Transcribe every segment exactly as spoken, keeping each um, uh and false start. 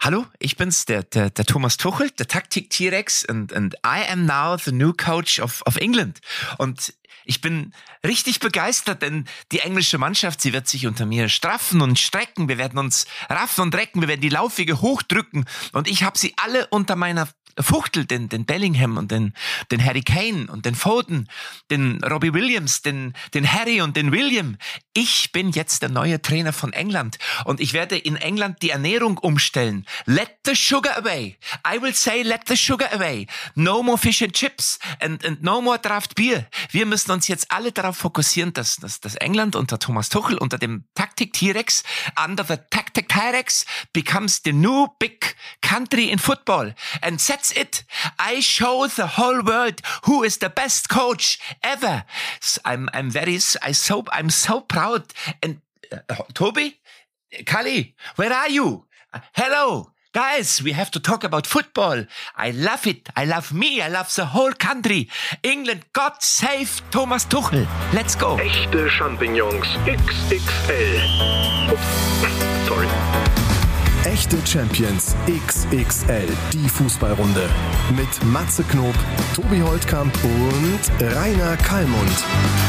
Hallo, ich bin's, der, der, der Thomas Tuchel, der Taktik-T-Rex and, and I am now the new coach of, of England. Und ich bin richtig begeistert, denn die englische Mannschaft, sie wird sich unter mir straffen und strecken. Wir werden uns raffen und recken, wir werden die Laufwege hochdrücken. Und ich habe sie alle unter meiner Fuchtel, den, den Bellingham und den, den Harry Kane und den Foden, den Robbie Williams, den, den Harry und den William. Ich bin jetzt der neue Trainer von England und ich werde in England die Ernährung umstellen. Let the sugar away. I will say let the sugar away. No more fish and chips and, and no more draft beer. Wir müssen uns jetzt alle darauf fokussieren, dass, dass, dass England unter Thomas Tuchel, unter dem Taktik-T-Rex, under the Tactic-T-Rex becomes the new big country in football. And that's it. I show the whole world who is the best coach ever. I'm, I'm very, I so, I'm so proud. And uh, Toby, Kali, where are you? Uh, hello. Guys, we have to talk about football. I love it. I love me. I love the whole country. England, God save Thomas Tuchel. Let's go. Echte Champignons X X L. Ups, sorry. Echte Champions X X L, die Fußballrunde. Mit Matze Knob, Tobi Holtkamp und Rainer Kallmund.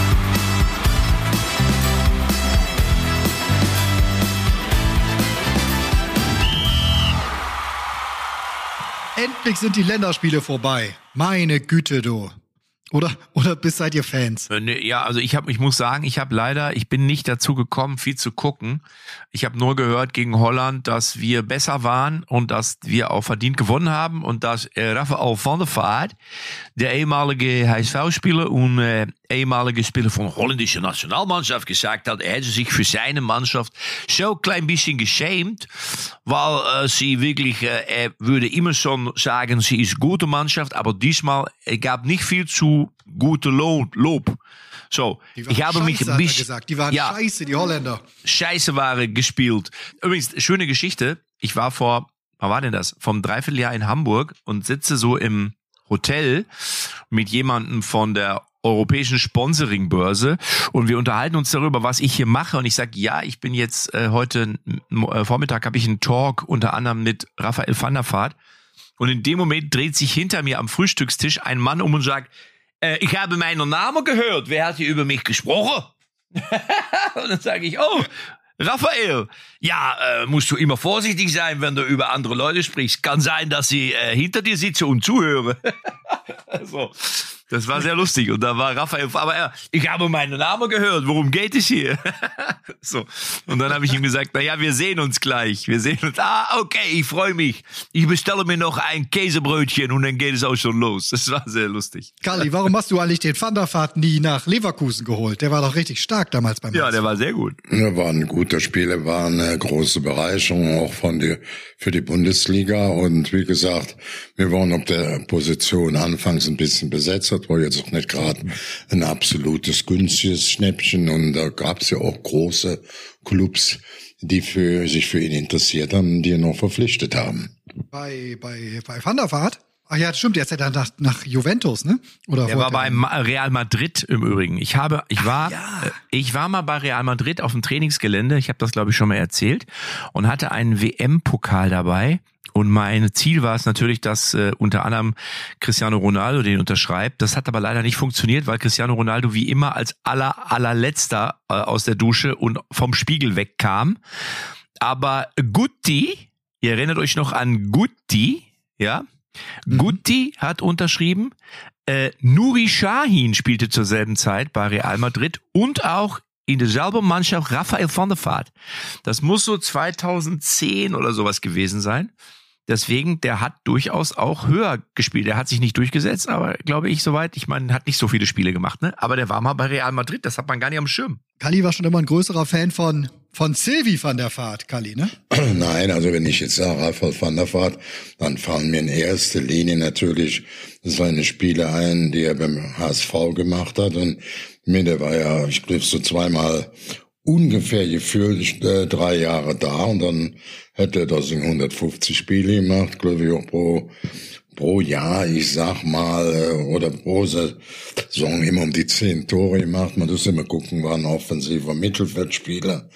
Endlich sind die Länderspiele vorbei. Meine Güte, du. Oder, oder bis seid ihr Fans? Ja, also ich habe, ich muss sagen, ich habe leider, ich bin nicht dazu gekommen, viel zu gucken. Ich habe nur gehört gegen Holland, dass wir besser waren und dass wir auch verdient gewonnen haben und dass äh, Rafael van der Vaart, der ehemalige H S V-Spieler und äh, ehemalige Spieler von holländischer Nationalmannschaft, gesagt hat, er hätte sich für seine Mannschaft so ein klein bisschen geschämt, weil äh, sie wirklich, äh, er würde immer schon sagen, sie ist gute Mannschaft, aber diesmal er gab nicht viel zu gute Lob. Lob. So, ich habe scheiße, mich ein bisschen gesagt. Die waren ja, scheiße, die Holländer. Scheiße waren gespielt. Übrigens, schöne Geschichte. Ich war vor, wann war denn das? Vom Dreivierteljahr in Hamburg und sitze so im Hotel mit jemandem von der europäischen Sponsoringbörse und wir unterhalten uns darüber, was ich hier mache und ich sage, ja, ich bin jetzt äh, heute äh, Vormittag habe ich einen Talk unter anderem mit Rafael van der Vaart und in dem Moment dreht sich hinter mir am Frühstückstisch ein Mann um und sagt, äh, ich habe meinen Namen gehört, wer hat hier über mich gesprochen? Und dann sage ich, oh, Raphael, ja, äh, musst du immer vorsichtig sein, wenn du über andere Leute sprichst. Kann sein, dass sie äh, hinter dir sitze und zuhöre. So, das war sehr lustig. Und da war Raphael, aber äh, ich habe meinen Namen gehört, worum geht es hier? So, und dann habe ich ihm gesagt, na ja, wir sehen uns gleich. Wir sehen uns, ah, okay, ich freue mich. Ich bestelle mir noch ein Käsebrötchen und dann geht es auch schon los. Das war sehr lustig. Kalli, warum hast du eigentlich den Van der Vaart nie nach Leverkusen geholt? Der war doch richtig stark damals beim Ja, der war sehr gut. Er war ein guter Spieler, war eine große Bereicherung auch von die, für die Bundesliga. Und wie gesagt, wir waren auf der Position anfangs ein bisschen besetzt, das war jetzt auch nicht gerade ein absolutes günstiges Schnäppchen. Und da gab es ja auch große Clubs, die für sich für ihn interessiert haben, die ihn noch verpflichtet haben. Bei, bei, bei Van der Vaart? Ach ja, das stimmt, jetzt hat er nach, nach Juventus, ne? Oder er war bei Real Madrid im Übrigen. Ich habe, ich war, ja. ich war mal bei Real Madrid auf dem Trainingsgelände. Ich habe das, glaube ich, schon mal erzählt und hatte einen W M-Pokal dabei. Und mein Ziel war es natürlich, dass äh, unter anderem Cristiano Ronaldo den unterschreibt. Das hat aber leider nicht funktioniert, weil Cristiano Ronaldo wie immer als aller allerletzter äh, aus der Dusche und vom Spiegel wegkam. Aber Guti, ihr erinnert euch noch an Guti, ja? Mhm. Guti hat unterschrieben. Äh, Nuri Sahin spielte zur selben Zeit bei Real Madrid und auch in derselben Mannschaft Rafael van der Vaart. Das muss so zweitausendzehn oder sowas gewesen sein. Deswegen, der hat durchaus auch höher gespielt. Der hat sich nicht durchgesetzt, aber glaube ich soweit, ich meine, hat nicht so viele Spiele gemacht, ne? Aber der war mal bei Real Madrid, das hat man gar nicht am Schirm. Kalli war schon immer ein größerer Fan von von Sylvie van der Vaart, Kalli, ne? Nein, also wenn ich jetzt sage Rafael van der Vaart, dann fallen mir in erster Linie natürlich seine Spiele ein, die er beim H S V gemacht hat. Und mir, der war ja, ich glaube, so zweimal ungefähr gefühlt äh, drei Jahre da und dann hätte er das in hundertfünfzig Spiele gemacht, glaube ich auch pro pro Jahr, ich sag mal, äh, oder pro Saison immer um die zehn Tore gemacht. Man muss immer gucken, war ein offensiver Mittelfeldspieler,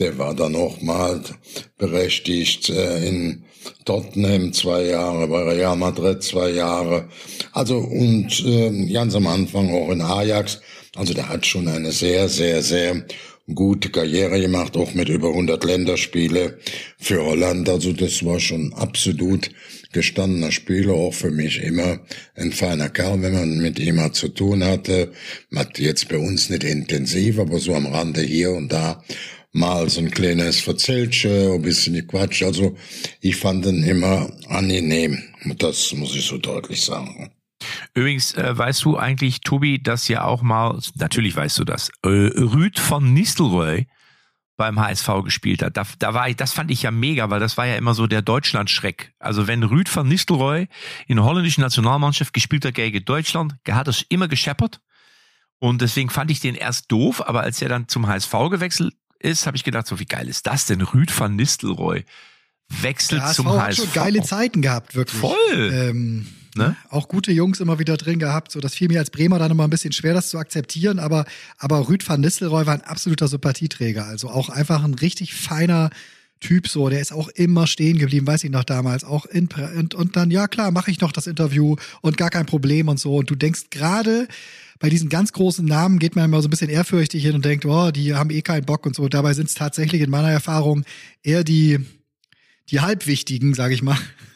der war dann noch mal berechtigt äh, in Tottenham zwei Jahre, bei Real Madrid zwei Jahre. Also und äh, ganz am Anfang auch in Ajax. Also der hat schon eine sehr, sehr, sehr gute Karriere gemacht, auch mit über hundert Länderspiele für Holland. Also das war schon absolut gestandener Spieler, auch für mich immer ein feiner Kerl, wenn man mit ihm mal zu tun hatte. Hat jetzt bei uns nicht intensiv, aber so am Rande hier und da mal so ein kleines Verzählchen, ein bisschen gequatscht. Also ich fand ihn immer angenehm. Das muss ich so deutlich sagen. Übrigens, äh, weißt du eigentlich, Tobi, dass ja auch mal, natürlich weißt du das, äh, Ruud van Nistelrooy beim H S V gespielt hat. Da, da war ich, das fand ich ja mega, weil das war ja immer so der Deutschland-Schreck. Also wenn Ruud van Nistelrooy in der holländischen Nationalmannschaft gespielt hat gegen Deutschland, der hat es immer gescheppert. Und deswegen fand ich den erst doof, aber als er dann zum H S V gewechselt ist, habe ich gedacht, so wie geil ist das denn? Ruud van Nistelrooy wechselt zum H S V. Hat schon geile Zeiten gehabt, wirklich. Voll. Ähm, ne? Auch gute Jungs immer wieder drin gehabt. So, das fiel mir als Bremer dann immer ein bisschen schwer, das zu akzeptieren. Aber, aber Ruud van Nistelrooy war ein absoluter Sympathieträger. Also auch einfach ein richtig feiner Typ, so. Der ist auch immer stehen geblieben, weiß ich noch damals. Auch in, und, und dann, ja klar, mache ich noch das Interview und gar kein Problem und so. Und du denkst gerade, bei diesen ganz großen Namen geht man immer so ein bisschen ehrfürchtig hin und denkt, oh, die haben eh keinen Bock und so. Dabei sind es tatsächlich in meiner Erfahrung eher die, die halbwichtigen, sage ich mal,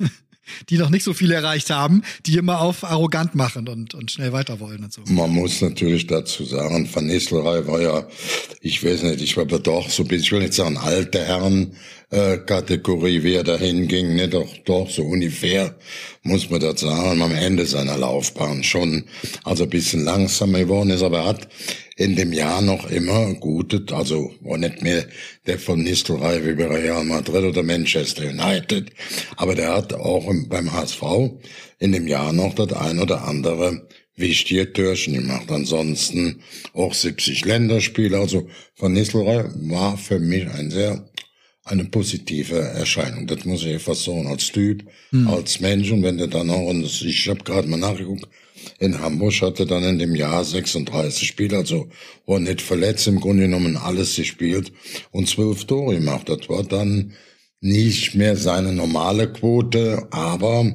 die noch nicht so viel erreicht haben, die immer auf arrogant machen und, und schnell weiter wollen und so. Man muss natürlich dazu sagen, Van Nistelrooy war ja, ich weiß nicht, ich war aber doch so ein bisschen, ich will nicht sagen alte Herren, äh, Kategorie, wie er dahin ging, ne, doch, doch, so ungefähr, muss man das sagen, am Ende seiner Laufbahn schon, also ein bisschen langsamer geworden ist, aber er hat in dem Jahr noch immer gute, also war nicht mehr der von Nistelrooy wie bei Real Madrid oder Manchester United, aber der hat auch beim H S V in dem Jahr noch das ein oder andere wichtige Türchen gemacht. Ansonsten auch siebzig Länderspiele, also Van Nistelrooy war für mich ein sehr eine positive Erscheinung. Das muss ich einfach sagen, als Typ, mhm. als Mensch. Und wenn der dann auch, und ich habe gerade mal nachgeguckt, in Hamburg hatte dann in dem Jahr sechsunddreißig Spiele, also war nicht verletzt, im Grunde genommen alles gespielt und zwölf Tore gemacht. Das war dann nicht mehr seine normale Quote, aber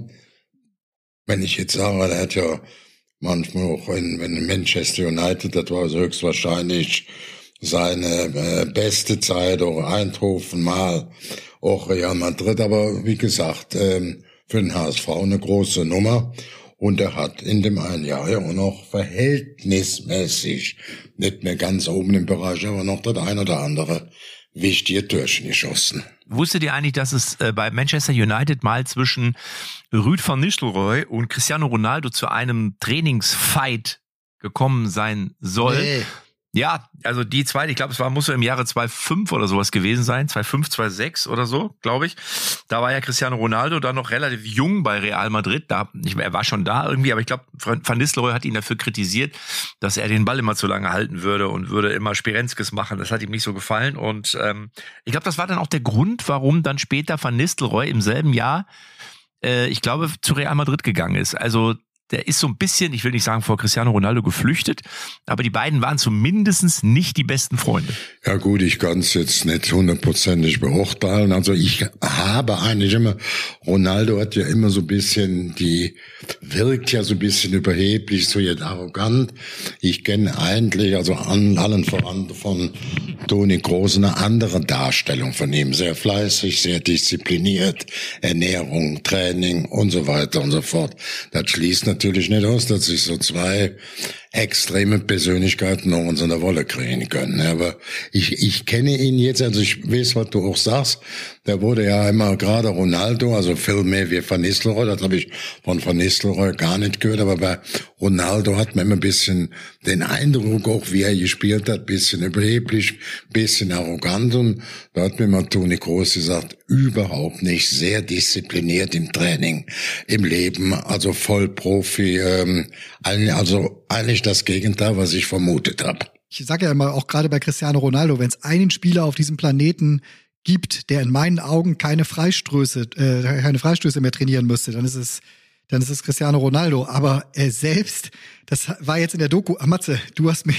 wenn ich jetzt sage, er hat ja manchmal auch in, in Manchester United, das war höchstwahrscheinlich seine äh, beste Zeit, auch Eindhoven mal, auch Real Madrid, aber wie gesagt, ähm, für den H S V eine große Nummer. Und er hat in dem einen Jahr ja auch noch verhältnismäßig, nicht mehr ganz oben im Bereich, aber noch das ein oder andere wichtige Türchen geschossen. Wusstet ihr eigentlich, dass es äh, bei Manchester United mal zwischen Ruud van Nistelrooy und Cristiano Ronaldo zu einem Trainingsfight gekommen sein soll? Nee. Ja, also die zwei, ich glaube, es war, muss so im Jahre zweitausendfünf oder sowas gewesen sein, zweitausendfünf, zweitausendsechs oder so, glaube ich. Da war ja Cristiano Ronaldo dann noch relativ jung bei Real Madrid. Da, ich, er war schon da irgendwie, aber ich glaube, Van Nistelrooy hat ihn dafür kritisiert, dass er den Ball immer zu lange halten würde und würde immer Spirenskes machen. Das hat ihm nicht so gefallen. Und ähm, ich glaube, das war dann auch der Grund, warum dann später Van Nistelrooy im selben Jahr, äh, ich glaube, zu Real Madrid gegangen ist. Also der ist so ein bisschen, ich will nicht sagen vor Cristiano Ronaldo geflüchtet, aber die beiden waren zumindest nicht die besten Freunde. Ja gut, ich kann es jetzt nicht hundertprozentig beurteilen. Also ich habe eigentlich immer, Ronaldo hat ja immer so ein bisschen, die wirkt ja so ein bisschen überheblich, so jetzt arrogant. Ich kenne eigentlich, also an allen voran von Toni Kroos, eine andere Darstellung von ihm. Sehr fleißig, sehr diszipliniert, Ernährung, Training und so weiter und so fort. Das schließt natürlich natürlich nicht aus, dass sich so zwei extreme Persönlichkeiten noch unter der Wolle kriegen können. Aber ich, ich kenne ihn jetzt, also ich weiß, was du auch sagst. Der wurde ja immer gerade Ronaldo, also viel mehr wie Van Nistelrooy. Das habe ich von Van Nistelrooy gar nicht gehört. Aber bei Ronaldo hat man immer ein bisschen den Eindruck, auch wie er gespielt hat, bisschen überheblich, bisschen arrogant. Und da hat mir mal Toni Kroos gesagt, überhaupt nicht, sehr diszipliniert im Training, im Leben, also voll Profi, ähm, also eigentlich das Gegenteil, was ich vermutet habe. Ich sage ja immer, auch gerade bei Cristiano Ronaldo, wenn es einen Spieler auf diesem Planeten gibt, der in meinen Augen keine Freistöße, äh, keine Freistöße mehr trainieren müsste, dann ist es, dann ist es Cristiano Ronaldo. Aber er selbst, das war jetzt in der Doku, ah, Matze, du hast mich,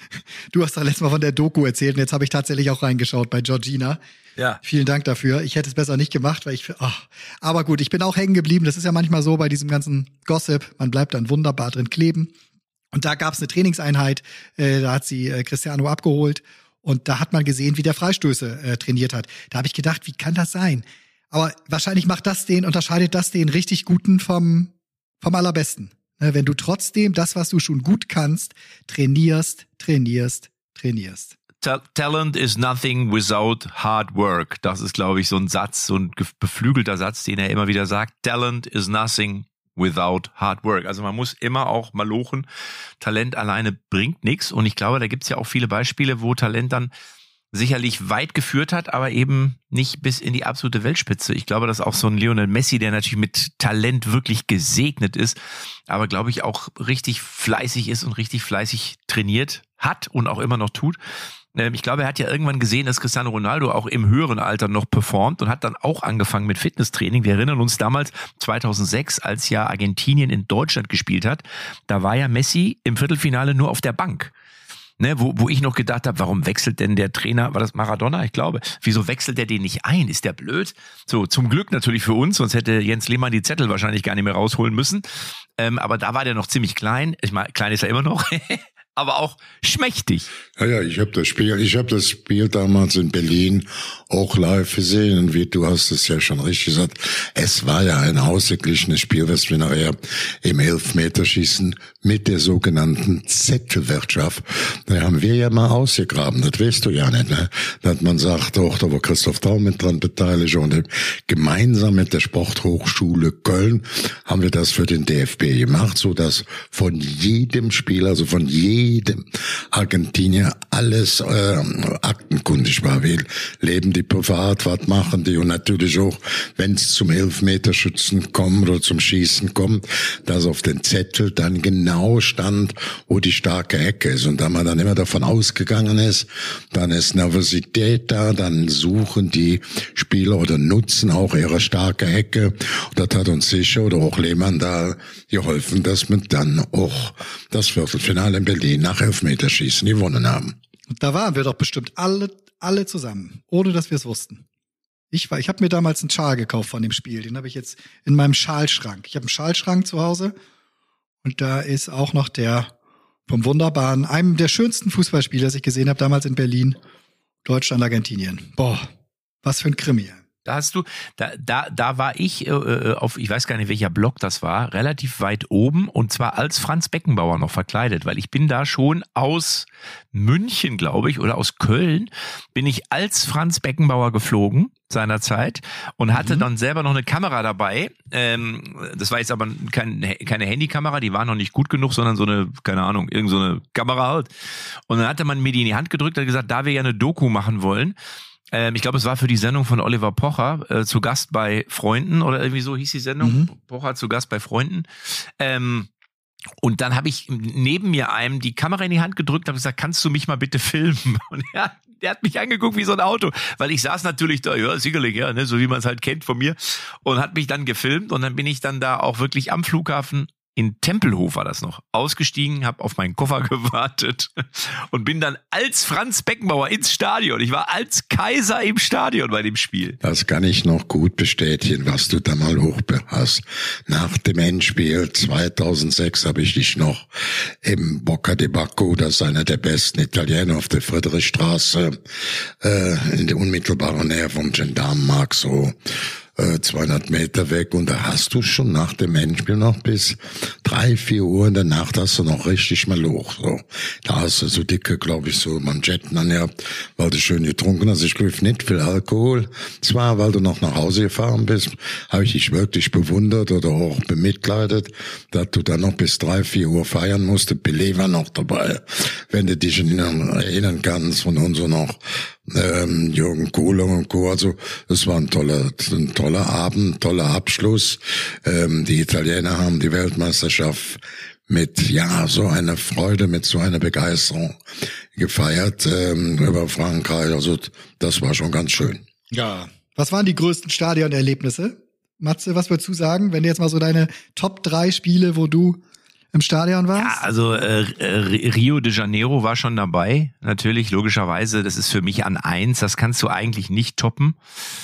Du hast doch letztes Mal von der Doku erzählt und jetzt habe ich tatsächlich auch reingeschaut bei Georgina. Ja. Vielen Dank dafür. Ich hätte es besser nicht gemacht, weil ich, ach. Aber gut, ich bin auch hängen geblieben. Das ist ja manchmal so bei diesem ganzen Gossip. Man bleibt dann wunderbar drin kleben. Und da gab es eine Trainingseinheit, äh, da hat sie äh, Cristiano abgeholt und da hat man gesehen, wie der Freistöße äh, trainiert hat. Da habe ich gedacht, wie kann das sein? Aber wahrscheinlich macht das den, unterscheidet das den richtig Guten vom, vom Allerbesten. Ne, wenn du trotzdem das, was du schon gut kannst, trainierst, trainierst, trainierst. Talent is nothing without hard work. Das ist, glaube ich, so ein Satz, so ein beflügelter Satz, den er immer wieder sagt. Talent is nothing without hard work. Also man muss immer auch malochen. Talent alleine bringt nichts. Und ich glaube, da gibt's ja auch viele Beispiele, wo Talent dann sicherlich weit geführt hat, aber eben nicht bis in die absolute Weltspitze. Ich glaube, dass auch so ein Lionel Messi, der natürlich mit Talent wirklich gesegnet ist, aber glaube ich auch richtig fleißig ist und richtig fleißig trainiert hat und auch immer noch tut. Ich glaube, er hat ja irgendwann gesehen, dass Cristiano Ronaldo auch im höheren Alter noch performt und hat dann auch angefangen mit Fitnesstraining. Wir erinnern uns damals zweitausendsechs, als ja Argentinien in Deutschland gespielt hat. Da war ja Messi im Viertelfinale nur auf der Bank. Ne, wo, wo ich noch gedacht habe, warum wechselt denn der Trainer, war das Maradona? Ich glaube. Wieso wechselt der den nicht ein? Ist der blöd? So, zum Glück natürlich für uns, sonst hätte Jens Lehmann die Zettel wahrscheinlich gar nicht mehr rausholen müssen. Ähm, aber da war der noch ziemlich klein. Ich meine, klein ist er immer noch. Aber auch schmächtig. Ja, ja, ich habe das Spiel, ich habe das Spiel damals in Berlin auch live gesehen und wie du hast es ja schon richtig gesagt, es war ja ein ausgeglichenes Spiel, was wir nachher im Elfmeterschießen mit der sogenannten Zettelwirtschaft, da haben wir ja mal ausgegraben, das weißt du ja nicht, ne? Dass man sagt, auch da war Christoph Daum mit dran beteiligt und gemeinsam mit der Sporthochschule Köln haben wir das für den D F B gemacht, so dass von jedem Spiel, also von jedem jedem Argentinier alles äh, aktenkundig war. Wie leben die privat, was machen die? Und natürlich auch, wenn es zum Elfmeterschützen kommt oder zum Schießen kommt, dass auf den Zettel dann genau stand, wo die starke Ecke ist. Und da man dann immer davon ausgegangen ist, dann ist Nervosität da, dann suchen die Spieler oder nutzen auch ihre starke Ecke. Und das hat uns sicher oder auch Lehmann da geholfen, dass wir dann auch das Viertelfinale in Berlin nach Elfmeterschießen gewonnen haben. Da waren wir doch bestimmt alle alle zusammen, ohne dass wir es wussten. Ich war, ich habe mir damals einen Schal gekauft von dem Spiel, den habe ich jetzt in meinem Schalschrank. Ich habe einen Schalschrank zu Hause und da ist auch noch der vom wunderbaren, einem der schönsten Fußballspiele, das ich gesehen habe damals in Berlin, Deutschland, Argentinien. Boah, was für ein Krimi. Da hast du, da, da, da war ich äh, auf, ich weiß gar nicht, welcher Block das war, relativ weit oben und zwar als Franz Beckenbauer noch verkleidet, weil ich bin da schon aus München, glaube ich, oder aus Köln, bin ich als Franz Beckenbauer geflogen seinerzeit und hatte mhm. dann selber noch eine Kamera dabei. Ähm, das war jetzt aber kein, keine Handykamera, die war noch nicht gut genug, sondern so eine, keine Ahnung, irgend so eine Kamera halt. Und dann hatte man mir die in die Hand gedrückt und gesagt, da wir ja eine Doku machen wollen, ich glaube, es war für die Sendung von Oliver Pocher, äh, zu Gast bei Freunden oder irgendwie so hieß die Sendung. Mhm. Pocher zu Gast bei Freunden. Ähm, und dann habe ich neben mir einem die Kamera in die Hand gedrückt und habe gesagt, kannst du mich mal bitte filmen? Und er, der hat mich angeguckt wie so ein Auto, weil ich saß natürlich da, ja, sicherlich, ja, ne, so wie man es halt kennt von mir, und hat mich dann gefilmt und dann bin ich dann da auch wirklich am Flughafen in Tempelhof war das noch, ausgestiegen, habe auf meinen Koffer gewartet und bin dann als Franz Beckenbauer ins Stadion. Ich war als Kaiser im Stadion bei dem Spiel. Das kann ich noch gut bestätigen, was du da mal hoch hast. Nach dem Endspiel zweitausendsechs habe ich dich noch im Bocca di Bacco, das ist einer der besten Italiener auf der Friedrichstraße, äh, in der unmittelbaren Nähe vom Gendarmenmarkt, so zweihundert Meter weg, und da hast du schon nach dem Endspiel noch bis drei, vier Uhr in der Nacht hast du noch richtig mal hoch, so. Da hast du so dicke, glaube ich, so Manschetten angehabt, weil du schön getrunken hast. Ich glaube nicht viel Alkohol. Zwar, weil du noch nach Hause gefahren bist, habe ich dich wirklich bewundert oder auch bemitleidet, dass du dann noch bis drei, vier Uhr feiern musst. Pelé war noch dabei, wenn du dich erinnern kannst, von uns so noch Ähm, Jürgen Kohler und Co. Also es war ein toller, ein toller Abend, toller Abschluss. Ähm, die Italiener haben die Weltmeisterschaft mit ja so einer Freude, mit so einer Begeisterung gefeiert ähm, über Frankreich. Also das war schon ganz schön. Ja. Was waren die größten Stadionerlebnisse? Matze, was würdest du sagen, wenn du jetzt mal so deine Top drei Spiele, wo du im Stadion warst? Ja, also äh, Rio de Janeiro war schon dabei. Natürlich, logischerweise, das ist für mich an eins. Das kannst du eigentlich nicht toppen.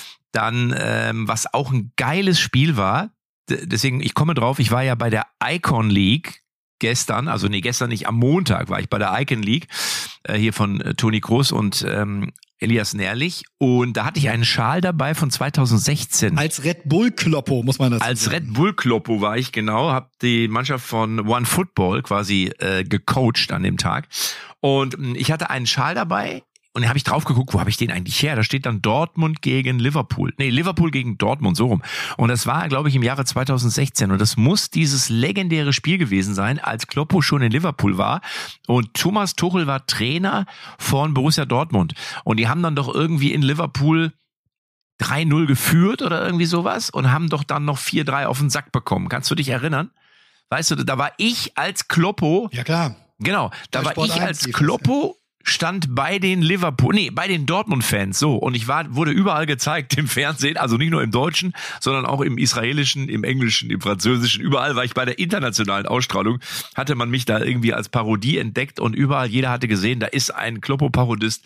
Dann, ähm, was auch ein geiles Spiel war, d- deswegen, ich komme drauf, ich war ja bei der Icon League gestern, also nee, gestern nicht, am Montag war ich bei der Icon League, äh, hier von äh, Toni Kroos und ähm, Elias Nährlich, und da hatte ich einen Schal dabei von zweitausendsechzehn. Als Red Bull Kloppo, muss man das Als sagen. Red Bull Kloppo war ich, genau, habe die Mannschaft von One Football quasi äh, gecoacht an dem Tag, und mh, ich hatte einen Schal dabei. Und da habe ich drauf geguckt, wo habe ich den eigentlich her? Da steht dann Dortmund gegen Liverpool. Nee, Liverpool gegen Dortmund, so rum. Und das war, glaube ich, im Jahre zweitausendsechzehn. Und das muss dieses legendäre Spiel gewesen sein, als Kloppo schon in Liverpool war. Und Thomas Tuchel war Trainer von Borussia Dortmund. Und die haben dann doch irgendwie in Liverpool drei null geführt oder irgendwie sowas und haben doch dann noch vier drei auf den Sack bekommen. Kannst du dich erinnern? Weißt du, da war ich als Kloppo. Ja, klar. Genau, da Bei war Sport ich eins als lief das, Kloppo, stand bei den Liverpool, nee, bei den Dortmund-Fans, so, und ich war, wurde überall gezeigt im Fernsehen, also nicht nur im Deutschen, sondern auch im Israelischen, im Englischen, im Französischen, überall war ich bei der internationalen Ausstrahlung, hatte man mich da irgendwie als Parodie entdeckt, und überall, jeder hatte gesehen, da ist ein Kloppo-Parodist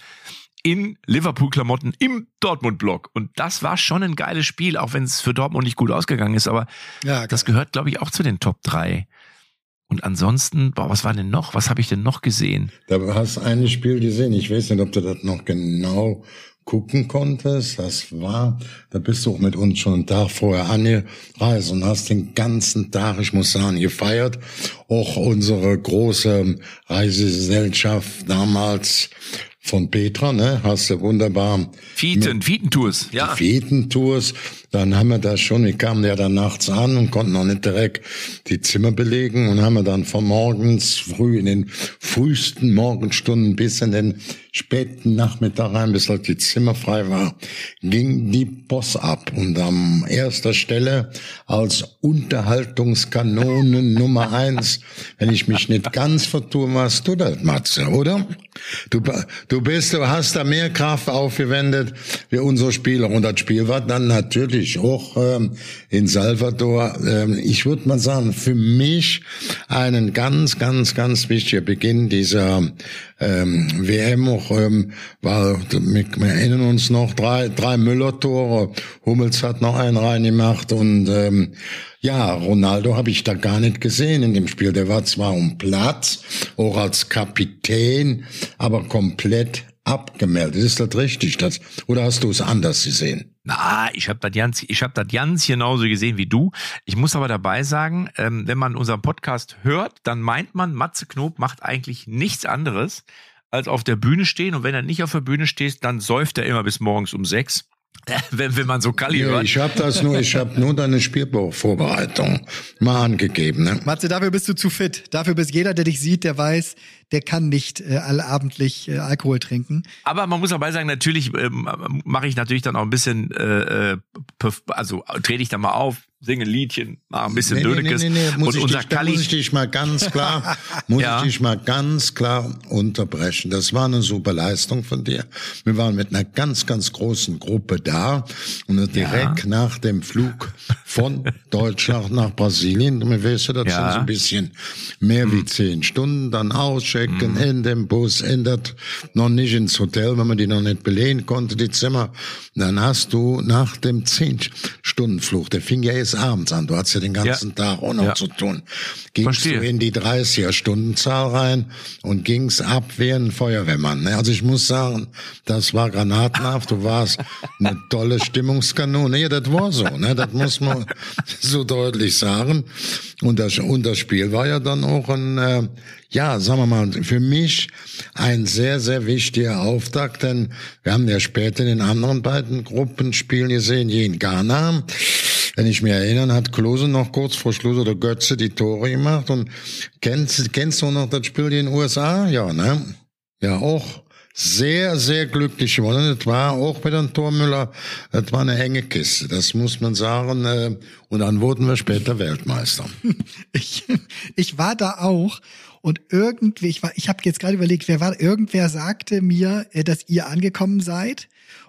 in Liverpool-Klamotten im Dortmund-Block, und das war schon ein geiles Spiel, auch wenn es für Dortmund nicht gut ausgegangen ist, aber Ja, das gehört, glaube ich, auch zu den Top drei. Und ansonsten, boah, was war denn noch? Was habe ich denn noch gesehen? Da hast du ein Spiel gesehen, ich weiß nicht, ob du das noch genau gucken konntest. Das war, da bist du auch mit uns schon einen Tag vorher angereist und hast den ganzen Tag, ich muss sagen, gefeiert. Auch unsere große Reisegesellschaft damals von Petra, ne, hast du wunderbar. Fieten, Fieten-Tours, ja. Die Fieten-Tours, dann haben wir das schon, wir kamen ja dann nachts an und konnten noch nicht direkt die Zimmer belegen, und haben wir dann von morgens früh in den frühesten Morgenstunden bis in den späten Nachmittag rein, bis halt die Zimmer frei war, ging die Post ab, und an erster Stelle als Unterhaltungskanone Nummer eins, wenn ich mich nicht ganz vertue, warst du das, Matze, oder? Du, du bist, du hast da mehr Kraft aufgewendet wie unsere Spieler, und das Spiel war dann natürlich auch ähm, in Salvador, ähm, ich würde mal sagen, für mich einen ganz, ganz, ganz wichtiger Beginn dieser ähm, W M auch, ähm, war, wir, wir erinnern uns noch, drei, drei Müller-Tore, Hummels hat noch einen reingemacht, und ähm, ja, Ronaldo habe ich da gar nicht gesehen in dem Spiel. Der war zwar um Platz, auch als Kapitän, aber komplett abgemeldet. Ist das richtig? Das, oder hast du es anders gesehen? Na, ich habe das ganz, ich habe das ganz genauso gesehen wie du. Ich muss aber dabei sagen, ähm, wenn man unseren Podcast hört, dann meint man, Matze Knob macht eigentlich nichts anderes als auf der Bühne stehen. Und wenn er nicht auf der Bühne steht, dann säuft er immer bis morgens um sechs. Wenn, wenn man so Kalli Ja, hört. ich habe das nur, ich habe nur deine Spielvorbereitung mal angegeben. Ne? Matze, dafür bist du zu fit. Dafür bist jeder, der dich sieht, der weiß, der kann nicht äh, allabendlich äh, Alkohol trinken. Aber man muss dabei sagen, natürlich ähm, mache ich natürlich dann auch ein bisschen, äh, perf- also trete ich da mal auf, singe ein Liedchen, mache ein bisschen Nee, nee, Dönekes. nee, nee, nee. Muss Und ich unser dich, da Kalli, muss ich dich mal ganz klar, muss Ja. ich dich mal ganz klar unterbrechen. Das war eine super Leistung von dir. Wir waren mit einer ganz, ganz großen Gruppe da, und direkt Ja. nach dem Flug von Deutschland nach Brasilien, mir weißt du, das Ja. sind so ein bisschen mehr wie zehn Stunden, dann auschecken in dem Bus, in das, noch nicht ins Hotel, wenn man die noch nicht belegen konnte, die Zimmer. Dann hast du nach dem zehn-Stunden-Flug, der fing ja erst abends an, du hattest ja den ganzen Ja. Tag auch noch Ja. zu tun, gingst Verstehe. du in die dreißiger-Stundenzahl rein und gingst ab wie ein Feuerwehrmann. Ne? Also ich muss sagen, das war granatenhaft, du warst eine tolle Stimmungskanone. Ja, das war so, ne? Das muss man so deutlich sagen. Und das, und das Spiel war ja dann auch ein, äh, ja, sagen wir mal, für mich ein sehr, sehr wichtiger Auftakt, denn wir haben ja später in den anderen beiden Gruppenspielen gesehen, je in Ghana. Wenn ich mich erinnere, hat Klose noch kurz vor Schluss oder Götze die Tore gemacht. Und kennst, kennst du noch das Spiel in den U S A? Ja, ne? Ja, auch sehr, sehr glücklich gewonnen. Das war auch mit einem Tormüller, das war eine enge Kiste, das muss man sagen. äh, Und dann wurden wir später Weltmeister. Ich, ich war da auch, und irgendwie, ich war, ich habe jetzt gerade überlegt, wer war, irgendwer sagte mir, äh, dass ihr angekommen seid.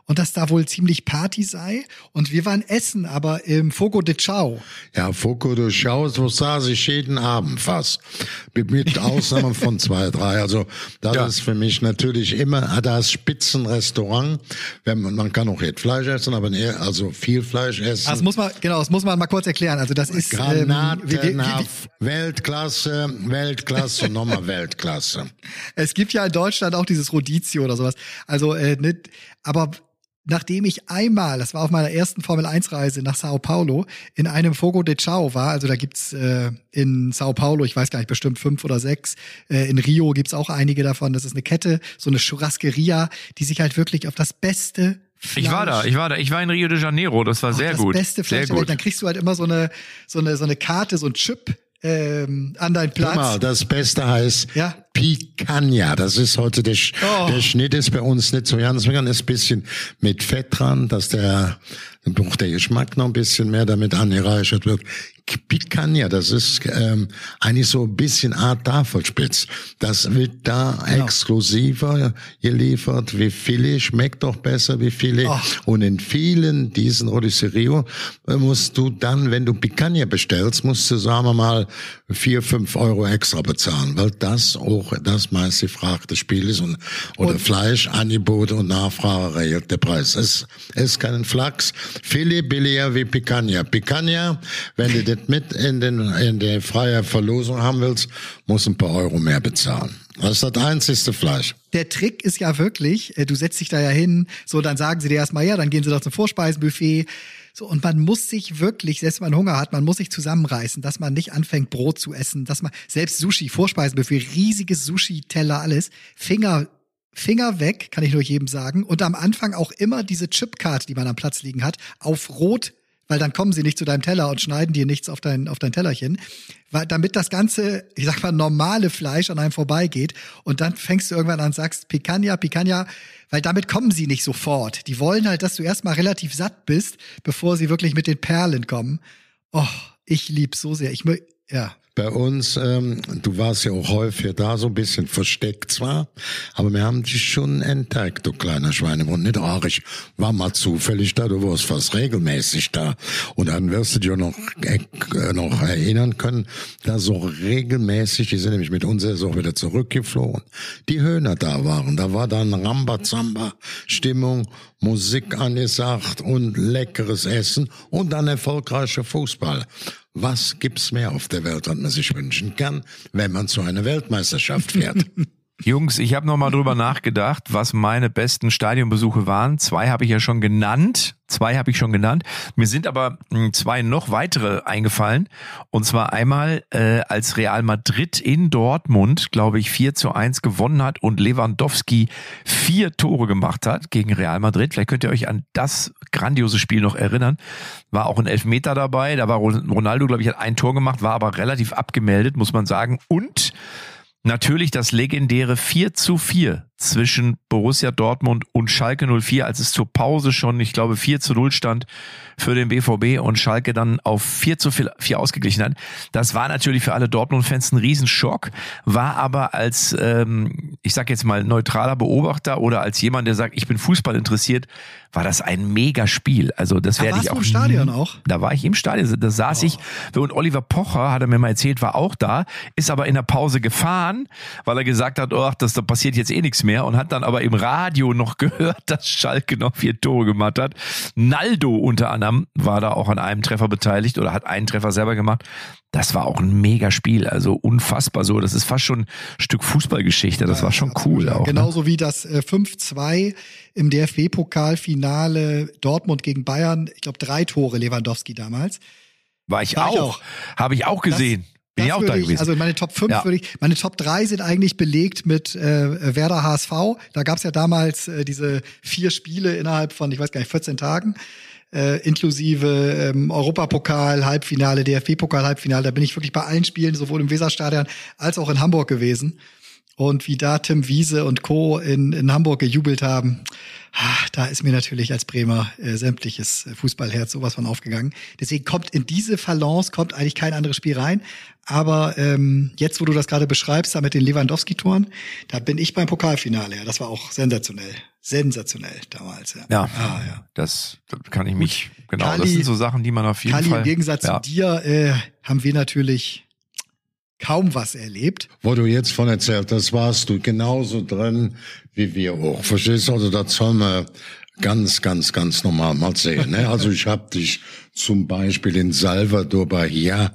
und dass da wohl ziemlich Party sei. Und wir waren essen, aber im Fogo de Chao. Ja, Fogo de Chao, so saß ich jeden Abend fast. Mit Ausnahme von zwei, drei. Also das ja. ist für mich natürlich immer das Spitzenrestaurant. Wenn man, man kann auch jetzt Fleisch essen, aber eher, also viel Fleisch essen. Das muss man, genau, das muss man mal kurz erklären. Also das ist Granaten, ähm, wie, wie, wie, Weltklasse, Weltklasse, nochmal Weltklasse. Es gibt ja in Deutschland auch dieses Rodizio oder sowas. Also äh, nicht, aber nachdem ich einmal, das war auf meiner ersten Formel eins Reise nach Sao Paulo, in einem Fogo de Chao war, also da gibt's äh, in Sao Paulo, ich weiß gar nicht, bestimmt fünf oder sechs, äh, in Rio gibt's auch einige davon, das ist eine Kette, so eine Churrasqueria, die sich halt wirklich auf das beste Fleisch. Ich war da, ich war da, ich war in Rio de Janeiro, das war oh, sehr das gut. Das beste Fleisch der Welt, dann kriegst du halt immer so eine, so eine, so eine Karte, so ein Chip, ähm, an deinen Platz. Mal, das Beste heißt ja? Picanha. Das ist heute der, Sch- oh. der Schnitt ist bei uns nicht so ganz vegan, ist ein bisschen mit Fett dran, dass der, doch der Geschmack noch ein bisschen mehr damit angereichert wird. Picanha, das ist ähm, eigentlich so ein bisschen Art Tafelspitz. Das wird da genau. exklusiver geliefert wie Filet, schmeckt doch besser wie Filet. Oh. Und in vielen diesen Rotisserie musst du dann, wenn du Picanha bestellst, musst du, sagen wir mal, vier, fünf Euro extra bezahlen, weil das auch das meist gefragte Spiel ist und oder und Fleisch, Angebote und Nachfrage regelt der Preis. Es ist kein Flachs. Filet billiger wie Picanha. Picanha, wenn du das mit in den in der freien Verlosung haben willst, musst du ein paar Euro mehr bezahlen. Das ist das einzigste Fleisch. Der Trick ist ja wirklich, du setzt dich da ja hin, so dann sagen sie dir erstmal, ja, dann gehen sie doch zum Vorspeisenbuffet. So, und man muss sich wirklich, selbst wenn man Hunger hat, man muss sich zusammenreißen, dass man nicht anfängt, Brot zu essen, dass man, selbst Sushi, Vorspeisenbuffet, riesiges Sushi-Teller, alles, Finger, Finger weg, kann ich nur jedem sagen. Und am Anfang auch immer diese Chipkarte, die man am Platz liegen hat, auf Rot, weil dann kommen sie nicht zu deinem Teller und schneiden dir nichts auf dein, auf dein Tellerchen. Weil, damit das ganze, ich sag mal, normale Fleisch an einem vorbeigeht. Und dann fängst du irgendwann an und sagst, Picanha, Picanha, weil damit kommen sie nicht sofort. Die wollen halt, dass du erstmal relativ satt bist, bevor sie wirklich mit den Perlen kommen. Oh, ich lieb's so sehr. Ich, ja. Bei uns, ähm, du warst ja auch häufig da, so ein bisschen versteckt zwar, aber wir haben dich schon entdeckt, du kleiner Schweinehund. Nicht, ach, ich war mal zufällig da, du warst fast regelmäßig da. Und dann wirst du dir noch, äh, noch erinnern können, dass so regelmäßig, die sind nämlich mit uns jetzt auch wieder zurückgeflogen, die Höhner da waren. Da war dann Rambazamba-Stimmung, Musik angesagt und leckeres Essen und dann erfolgreicher Fußball. Was gibt's mehr auf der Welt, was man sich wünschen kann, wenn man zu einer Weltmeisterschaft fährt? Jungs, ich habe noch mal drüber nachgedacht, was meine besten Stadionbesuche waren. Zwei habe ich ja schon genannt. Zwei habe ich schon genannt. Mir sind aber mh, zwei noch weitere eingefallen. Und zwar einmal, äh, als Real Madrid in Dortmund, glaube ich, vier zu eins gewonnen hat und Lewandowski vier Tore gemacht hat gegen Real Madrid. Vielleicht könnt ihr euch an das grandiose Spiel noch erinnern. War auch ein Elfmeter dabei. Da war Ronaldo, glaube ich, hat ein Tor gemacht, war aber relativ abgemeldet, muss man sagen. Und natürlich das legendäre vier zu vier zwischen Borussia Dortmund und Schalke null vier, als es zur Pause schon, ich glaube, vier zu null stand für den B V B und Schalke dann auf vier zu vier ausgeglichen hat. Das war natürlich für alle Dortmund-Fans ein Riesenschock, war aber als, ähm, ich sag jetzt mal, neutraler Beobachter oder als jemand, der sagt, ich bin Fußball interessiert, war das ein Megaspiel. Also das werde ich auch. Warst du im Stadion auch? Da war ich im Stadion, da saß oh. ich, und Oliver Pocher, hat er mir mal erzählt, war auch da, ist aber in der Pause gefahren, weil er gesagt hat, oh, das, da passiert jetzt eh nichts mehr, und hat dann aber im Radio noch gehört, dass Schalke noch vier Tore gemacht hat. Naldo unter anderem war da auch an einem Treffer beteiligt oder hat einen Treffer selber gemacht. Das war auch ein Megaspiel, also unfassbar so. Das ist fast schon ein Stück Fußballgeschichte, das ja, war schon cool auch. Genauso ne? wie das äh, fünf zwei im D F B-Pokalfinale Dortmund gegen Bayern, ich glaube drei Tore Lewandowski damals. War ich war auch, ich auch. habe ich auch gesehen. Das, Bin ich auch da ich, gewesen. Also meine Top fünf ja. würde ich, meine Top drei sind eigentlich belegt mit äh, Werder H S V. Da gab es ja damals äh, diese vier Spiele innerhalb von, ich weiß gar nicht, vierzehn Tagen. Äh, inklusive ähm, Europapokal, Halbfinale, D F B-Pokal, Halbfinale. Da bin ich wirklich bei allen Spielen, sowohl im Weserstadion als auch in Hamburg gewesen. und wie da Tim Wiese und Co. in, in Hamburg gejubelt haben, da ist mir natürlich als Bremer äh, sämtliches Fußballherz sowas von aufgegangen. Deswegen kommt in diese Balance kommt eigentlich kein anderes Spiel rein. Aber ähm, jetzt, wo du das gerade beschreibst, da mit den Lewandowski-Toren, da bin ich beim Pokalfinale. Ja, das war auch sensationell. Sensationell damals. Ja, ja, ah, ja. Das, das kann ich mich, Gut. genau, Kali, das sind so Sachen, die man auf jeden Kali, Fall... im Gegensatz ja. zu dir äh, haben wir natürlich kaum was erlebt. Wo du jetzt von erzählt hast, warst du genauso drin wie wir auch. Verstehst du? Also das soll man ganz, ganz, ganz normal mal sehen. Ne? Also ich habe dich zum Beispiel in Salvador Bahia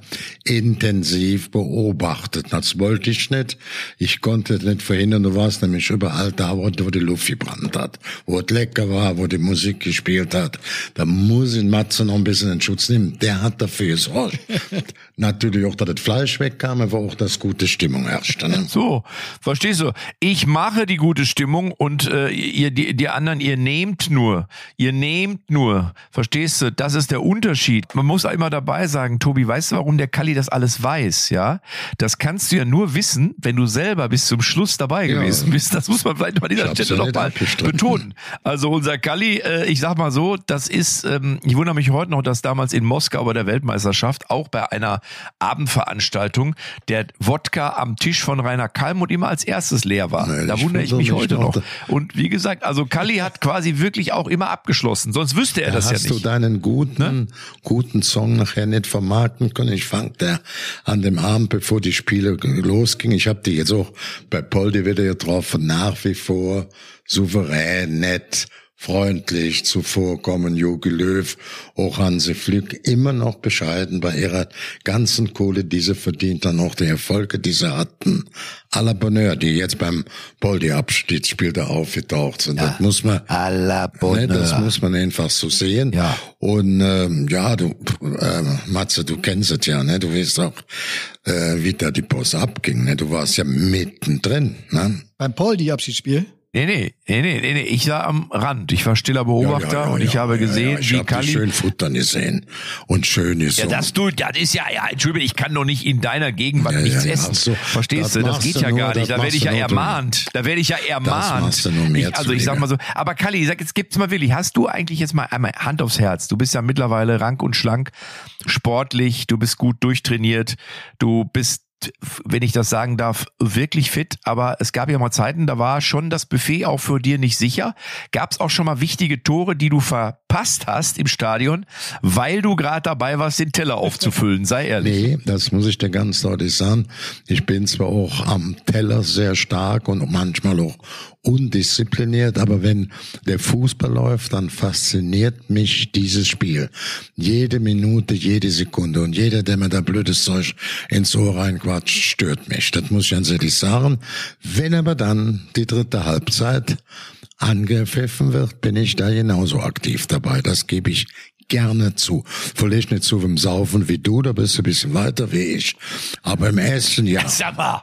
intensiv beobachtet. Das wollte ich nicht. Ich konnte nicht verhindern. Du warst nämlich überall da, wo die Luft gebrannt hat, wo es lecker war, wo die Musik gespielt hat. Da muss ich Matze noch ein bisschen in Schutz nehmen. Der hat dafür gesorgt. Natürlich auch, dass das Fleisch wegkam, aber auch, dass gute Stimmung herrschte. Ne? So, verstehst du? Ich mache die gute Stimmung und äh, ihr, die, die anderen, ihr nehmt nur. Ihr nehmt nur. Verstehst du? Das ist der Unterschied. Man muss auch immer dabei sagen, Tobi, weißt du, warum der Kalli das alles weiß, ja? Das kannst du ja nur wissen, wenn du selber bis zum Schluss dabei ja. gewesen bist. Das muss man vielleicht an dieser Stelle noch mal betonen. Also unser Kalli, äh, ich sag mal so, das ist, ähm, ich wundere mich heute noch, dass damals in Moskau bei der Weltmeisterschaft, auch bei einer Abendveranstaltung, der Wodka am Tisch von Rainer Kallmund immer als erstes leer war. Nee, da wundere ich mich heute noch. noch. Und wie gesagt, also Kalli hat quasi wirklich auch immer abgeschlossen, sonst wüsste er da das ja nicht. Hast du deinen guten, ne? guten Song nachher nicht vermarkten können? Ich fangte an dem Abend, bevor die Spiele losgingen, ich habe die jetzt auch bei Poldi wieder getroffen, nach wie vor souverän, nett, freundlich, zuvorkommen, Jogi Löw, auch Hansi Flick, immer noch bescheiden bei ihrer ganzen Kohle, die sie verdient, dann auch die Erfolge, die sie hatten. À la Bonheur, die jetzt beim Poldi-Abschiedsspiel da aufgetaucht sind. Ja, das muss man, à la Bonheur. Ne, das muss man einfach so sehen. Ja. Und ähm, ja, du, äh, Matze, du kennst es ja, ne? Du weißt auch, äh, wie da die Post abging. Ne? Du warst ja mittendrin. Ne? Beim Poldi-Abschiedsspiel? Nee, nee, nee, nee, nee, ich war am Rand. Ich war stiller Beobachter ja, ja, ja, und ich ja, habe gesehen, ja, ja. Ich wie hab Kalli... schön futtern gesehen und schön ist Ja, so. das du, das ist ja, ja, Entschuldigung, ich kann doch nicht in deiner Gegenwart ja, nichts ja, essen. So, Verstehst du? Das geht ja nur, gar nicht. Da werde ich ja ermahnt. Da werde ich ja ermahnt. Das du nur mehr ich, also ich sag mal so, aber Kalli, sag, jetzt gibt's mal wirklich, hast du eigentlich jetzt mal einmal Hand aufs Herz? Du bist ja mittlerweile rank und schlank, sportlich, du bist gut durchtrainiert, du bist, wenn ich das sagen darf, wirklich fit, aber es gab ja mal Zeiten, da war schon das Buffet auch für dir nicht sicher. Gab es auch schon mal wichtige Tore, die du verpasst hast im Stadion, weil du gerade dabei warst, den Teller aufzufüllen, sei ehrlich. Nee, das muss ich dir ganz deutlich sagen. Ich bin zwar auch am Teller sehr stark und manchmal auch undiszipliniert, aber wenn der Fußball läuft, dann fasziniert mich dieses Spiel. Jede Minute, jede Sekunde und jeder, der mir da blödes Zeug ins Ohr reinquatscht, stört mich. Das muss ich ganz ehrlich sagen. Wenn aber dann die dritte Halbzeit angepfiffen wird, bin ich da genauso aktiv dabei. Das gebe ich gerne zu. Vielleicht nicht so im Saufen wie du, da bist du ein bisschen weiter wie ich. Aber im Essen, ja. Sag mal.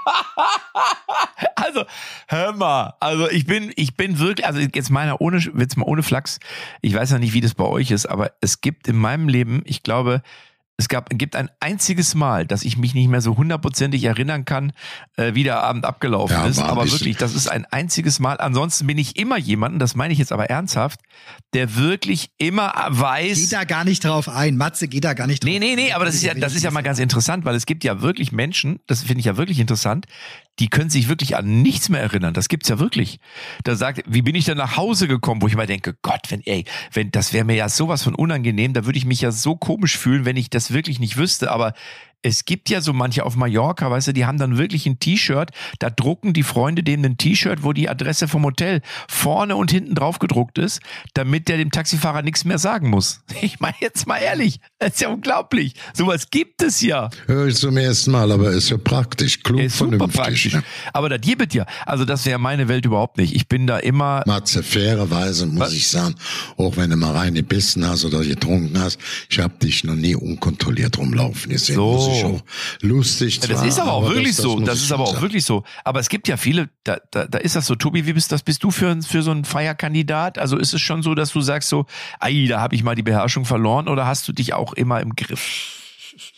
Also, hör mal. Also, ich bin, ich bin wirklich, also jetzt meiner ohne, jetzt mal ohne Flachs. Ich weiß ja nicht, wie das bei euch ist, aber es gibt in meinem Leben, ich glaube, es gab, gibt ein einziges Mal, dass ich mich nicht mehr so hundertprozentig erinnern kann, äh, wie der Abend abgelaufen ja, ist. Aber wirklich, das ist ein einziges Mal. Ansonsten bin ich immer jemanden, das meine ich jetzt aber ernsthaft, der wirklich immer weiß. Geh da gar nicht drauf ein. Matze, geh da gar nicht drauf ein. Nee, nee, nee, aber das ist ja, das ist ja mal ganz interessant, weil es gibt ja wirklich Menschen, das finde ich ja wirklich interessant, die können sich wirklich an nichts mehr erinnern. Das gibt's ja wirklich. Da sagt, wie bin ich denn nach Hause gekommen, wo ich mal denke, Gott, wenn, ey, wenn, das wäre mir ja sowas von unangenehm, da würde ich mich ja so komisch fühlen, wenn ich das wirklich nicht wüsste, aber es gibt ja so manche auf Mallorca, weißt du, die haben dann wirklich ein T-Shirt, da drucken die Freunde denen ein T-Shirt, wo die Adresse vom Hotel vorne und hinten drauf gedruckt ist, damit der dem Taxifahrer nichts mehr sagen muss. Ich meine jetzt mal ehrlich, das ist ja unglaublich. Sowas gibt es ja. Hör ich zum ersten Mal, aber ist ja praktisch, klug, ist super vernünftig. Praktisch. Ne? Aber das gibt ja, also das wäre meine Welt überhaupt nicht. Ich bin da immer... Matze, fairerweise muss Was? ich sagen, auch wenn du mal rein gebissen hast oder getrunken hast, ich habe dich noch nie unkontrolliert rumlaufen gesehen. So. Muss ich auch lustig zwar, das ist aber auch aber wirklich das, das so. Das ist aber auch sagen. wirklich so. Aber es gibt ja viele, da, da, da ist das so. Tobi, wie bist das? Bist du für, für so einen Feierkandidat? Also ist es schon so, dass du sagst so, ei, da habe ich mal die Beherrschung verloren, oder hast du dich auch immer im Griff?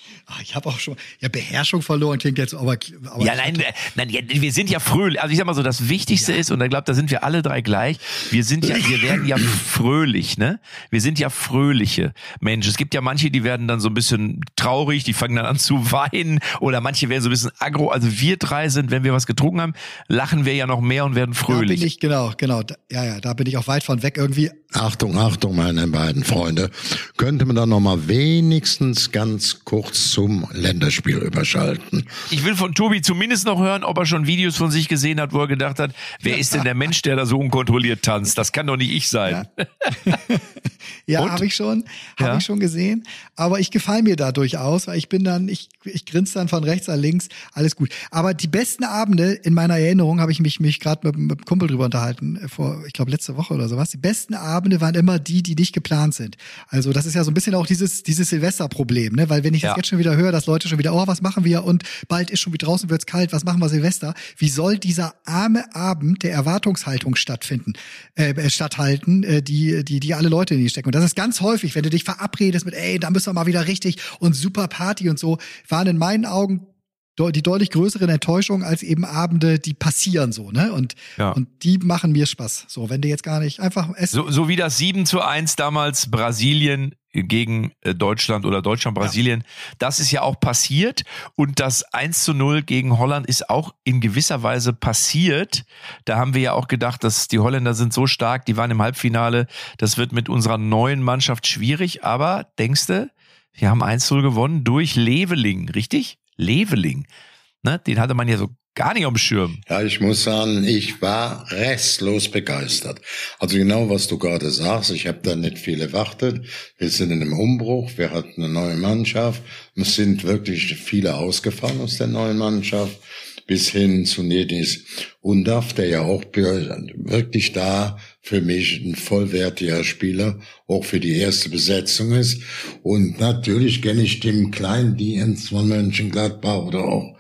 Ach, ich habe auch schon, ja, Beherrschung verloren klingt jetzt, aber, aber ja, nein, nein, wir sind ja fröhlich. Also ich sag mal so, das Wichtigste ja. ist, und ich glaube, da sind wir alle drei gleich. Wir sind ja, wir werden ja fröhlich, ne? Wir sind ja fröhliche Menschen. Es gibt ja manche, die werden dann so ein bisschen traurig, die fangen dann an zu weinen, oder manche werden so ein bisschen aggro. Also wir drei sind, wenn wir was getrunken haben, lachen wir ja noch mehr und werden fröhlich. Da bin ich, genau, genau. Da, ja, ja, da bin ich auch weit von weg irgendwie. Achtung, Achtung, meine beiden Freunde. Könnte man dann noch mal wenigstens ganz kurz zum Länderspiel überschalten? Ich will von Tobi zumindest noch hören, ob er schon Videos von sich gesehen hat, wo er gedacht hat, wer ist denn der Mensch, der da so unkontrolliert tanzt? Das kann doch nicht ich sein. Ja, ja habe ich schon, habe ja. ich schon gesehen. Aber ich gefalle mir da durchaus, weil ich bin dann, ich, ich grinse dann von rechts nach links, alles gut. Aber die besten Abende in meiner Erinnerung, habe ich mich, mich gerade mit, mit einem Kumpel drüber unterhalten, vor, ich glaube, letzte Woche oder sowas. Die besten Abende waren immer die, die nicht geplant sind. Also das ist ja so ein bisschen auch dieses, dieses Silvesterproblem, ne? Weil wenn ich das ja. jetzt schon wieder höre, dass Leute schon wieder, oh, was machen wir? Und bald ist schon wieder draußen, wird's kalt, was machen wir Silvester? Wie soll dieser arme Abend der Erwartungshaltung stattfinden, äh, statthalten, äh, die, die, die alle Leute in die stecken? Und das ist ganz häufig, wenn du dich verabredest mit, ey, da müssen wir mal wieder richtig und super Party und so, waren in meinen Augen die deutlich größeren Enttäuschungen als eben Abende, die passieren so, ne? Und, ja. und die machen mir Spaß. So, wenn du jetzt gar nicht einfach essen. So, so wie das sieben zu eins damals Brasilien gegen Deutschland oder Deutschland-Brasilien, ja. das ist ja auch passiert. Und das eins zu null gegen Holland ist auch in gewisser Weise passiert. Da haben wir ja auch gedacht, dass die Holländer sind so stark, die waren im Halbfinale, das wird mit unserer neuen Mannschaft schwierig. Aber denkst du, wir haben eins zu null gewonnen durch Leveling, richtig? Leveling, ne? Den hatte man ja so gar nicht auf dem Schirm. Ja, ich muss sagen, ich war restlos begeistert. Also genau, was du gerade sagst, ich habe da nicht viel erwartet. Wir sind in einem Umbruch, wir hatten eine neue Mannschaft. Es sind wirklich viele ausgefallen aus der neuen Mannschaft, bis hin zu Nedis Undav, der ja auch wirklich da für mich ein vollwertiger Spieler, auch für die erste Besetzung ist. Und natürlich kenne ich den kleinen Dienst von Mönchengladbach oder auch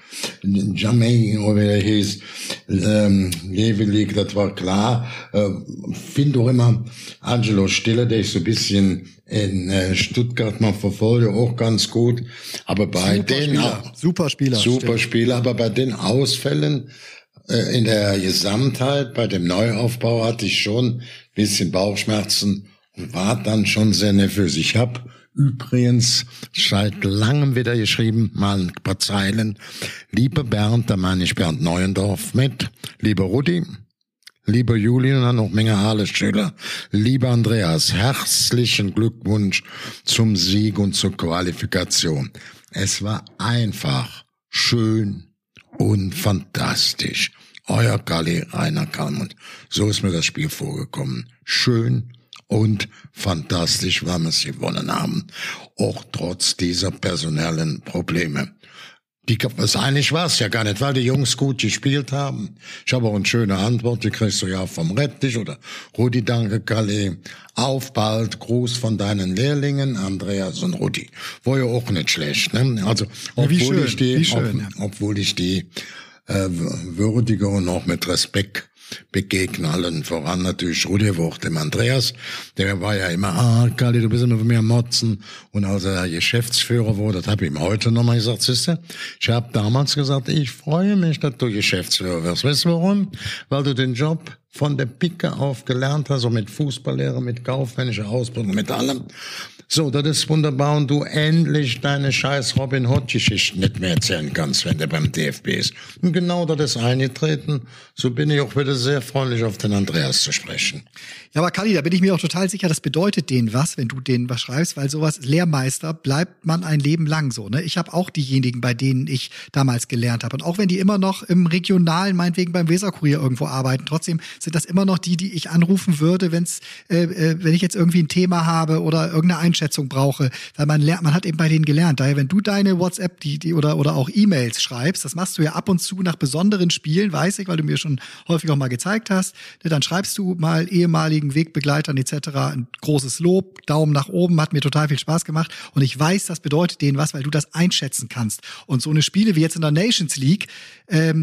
Jamey, oder wie er hieß, ähm, Leveling, das war klar. Äh, finde auch immer Angelo Stiller, der ist so ein bisschen in äh, Stuttgart mal verfolge, auch ganz gut. Aber bei super den Spieler. auch, super Spieler, super Spieler, aber bei den Ausfällen äh, in der Gesamtheit, bei dem Neuaufbau hatte ich schon ein bisschen Bauchschmerzen und war dann schon sehr nervös. Ich habe übrigens seit langem wieder geschrieben, mal ein paar Zeilen. Lieber Bernd, da meine ich Bernd Neuendorf mit. Lieber Rudi, lieber Julian und dann noch Menge Halle-Schüler. Lieber Andreas, herzlichen Glückwunsch zum Sieg und zur Qualifikation. Es war einfach, schön und fantastisch. Euer Kalli, Rainer Kallmund. So ist mir das Spiel vorgekommen. Schön und fantastisch, weil wir es gewonnen haben. Auch trotz dieser personellen Probleme. Die, das eigentlich war es ja gar nicht, weil die Jungs gut gespielt haben. Ich habe auch eine schöne Antwort, die kriegst du ja vom Rettich oder Rudi, danke Kalle. Auf bald, Gruß von deinen Lehrlingen, Andreas und Rudi. War ja auch nicht schlecht, ne? Also, obwohl ja, ich die, schön, ob, ja. obwohl ich die äh, würdige und auch mit Respekt begegnen, allen voran natürlich Rudi, auch dem Andreas, der war ja immer, ah, Kalli, du bist immer von mir am Motzen, und als er Geschäftsführer wurde, das habe ich ihm heute nochmal gesagt, siehste, ich habe damals gesagt, ich freue mich, dass du Geschäftsführer wirst. Weißt du warum? Weil du den Job von der Picke auf gelernt hast, so mit Fußballlehre, mit kaufmännischer Ausbildung, mit allem. So, das ist wunderbar, und du endlich deine scheiß Robin Hood-Geschichten nicht mehr erzählen kannst, wenn der beim D F B ist. Und genau das ist eingetreten. So bin ich auch wieder sehr freundlich, auf den Andreas zu sprechen. Ja, aber Kalli, da bin ich mir auch total sicher, das bedeutet denen was, wenn du denen was schreibst, weil sowas, Lehrmeister, bleibt man ein Leben lang so, ne? Ich habe auch diejenigen, bei denen ich damals gelernt habe. Und auch wenn die immer noch im Regionalen, meinetwegen beim Weserkurier irgendwo arbeiten, trotzdem sind das immer noch die, die ich anrufen würde, wenn's, äh, äh, wenn ich jetzt irgendwie ein Thema habe oder irgendeine Einschätzung brauche, weil man lernt, man hat eben bei denen gelernt. Daher, wenn du deine WhatsApp, die, die oder oder auch E-Mails schreibst, das machst du ja ab und zu nach besonderen Spielen, weiß ich, weil du mir schon häufig auch mal gezeigt hast, ne, dann schreibst du mal ehemaligen Wegbegleitern et cetera ein großes Lob, Daumen nach oben, hat mir total viel Spaß gemacht, und ich weiß, das bedeutet denen was, weil du das einschätzen kannst. Und so eine Spiele wie jetzt in der Nations League, ähm, die,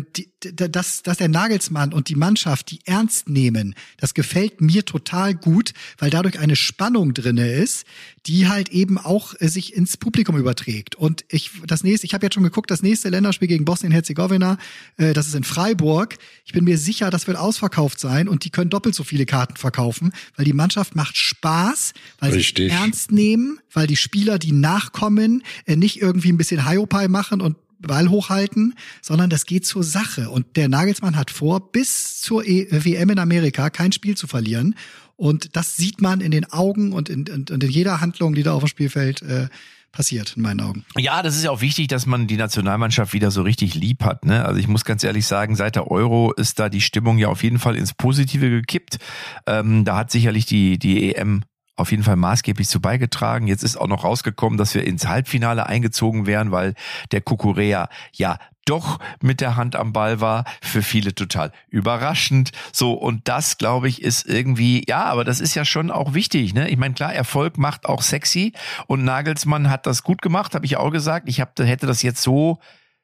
dass, dass der Nagelsmann und die Mannschaft die ernst nehmen, das gefällt mir total gut, weil dadurch eine Spannung drinne ist, die halt eben auch äh, sich ins Publikum überträgt. Und ich das nächste, ich habe jetzt schon geguckt, das nächste Länderspiel gegen Bosnien-Herzegowina, äh, das ist in Freiburg. Ich bin mir sicher, das wird ausverkauft sein und die können doppelt so viele Karten verkaufen, weil die Mannschaft macht Spaß, weil Richtig. sie ernst nehmen, weil die Spieler, die nachkommen, äh, nicht irgendwie ein bisschen Hiopai machen und Ball hochhalten, sondern das geht zur Sache. Und der Nagelsmann hat vor, bis zur e- W M in Amerika kein Spiel zu verlieren. Und das sieht man in den Augen und in, in, in jeder Handlung, die da auf dem Spielfeld äh, passiert, in meinen Augen. Ja, das ist ja auch wichtig, dass man die Nationalmannschaft wieder so richtig lieb hat, ne? Also ich muss ganz ehrlich sagen, seit der Euro ist da die Stimmung ja auf jeden Fall ins Positive gekippt. Ähm, da hat sicherlich die, die E M auf jeden Fall maßgeblich zu beigetragen. Jetzt ist auch noch rausgekommen, dass wir ins Halbfinale eingezogen wären, weil der Kukurea ja doch mit der Hand am Ball war. Für viele total überraschend. So, und das, glaube ich, ist irgendwie, ja, aber das ist ja schon auch wichtig, ne? Ich meine, klar, Erfolg macht auch sexy und Nagelsmann hat das gut gemacht, habe ich auch gesagt. Ich hab, hätte das jetzt so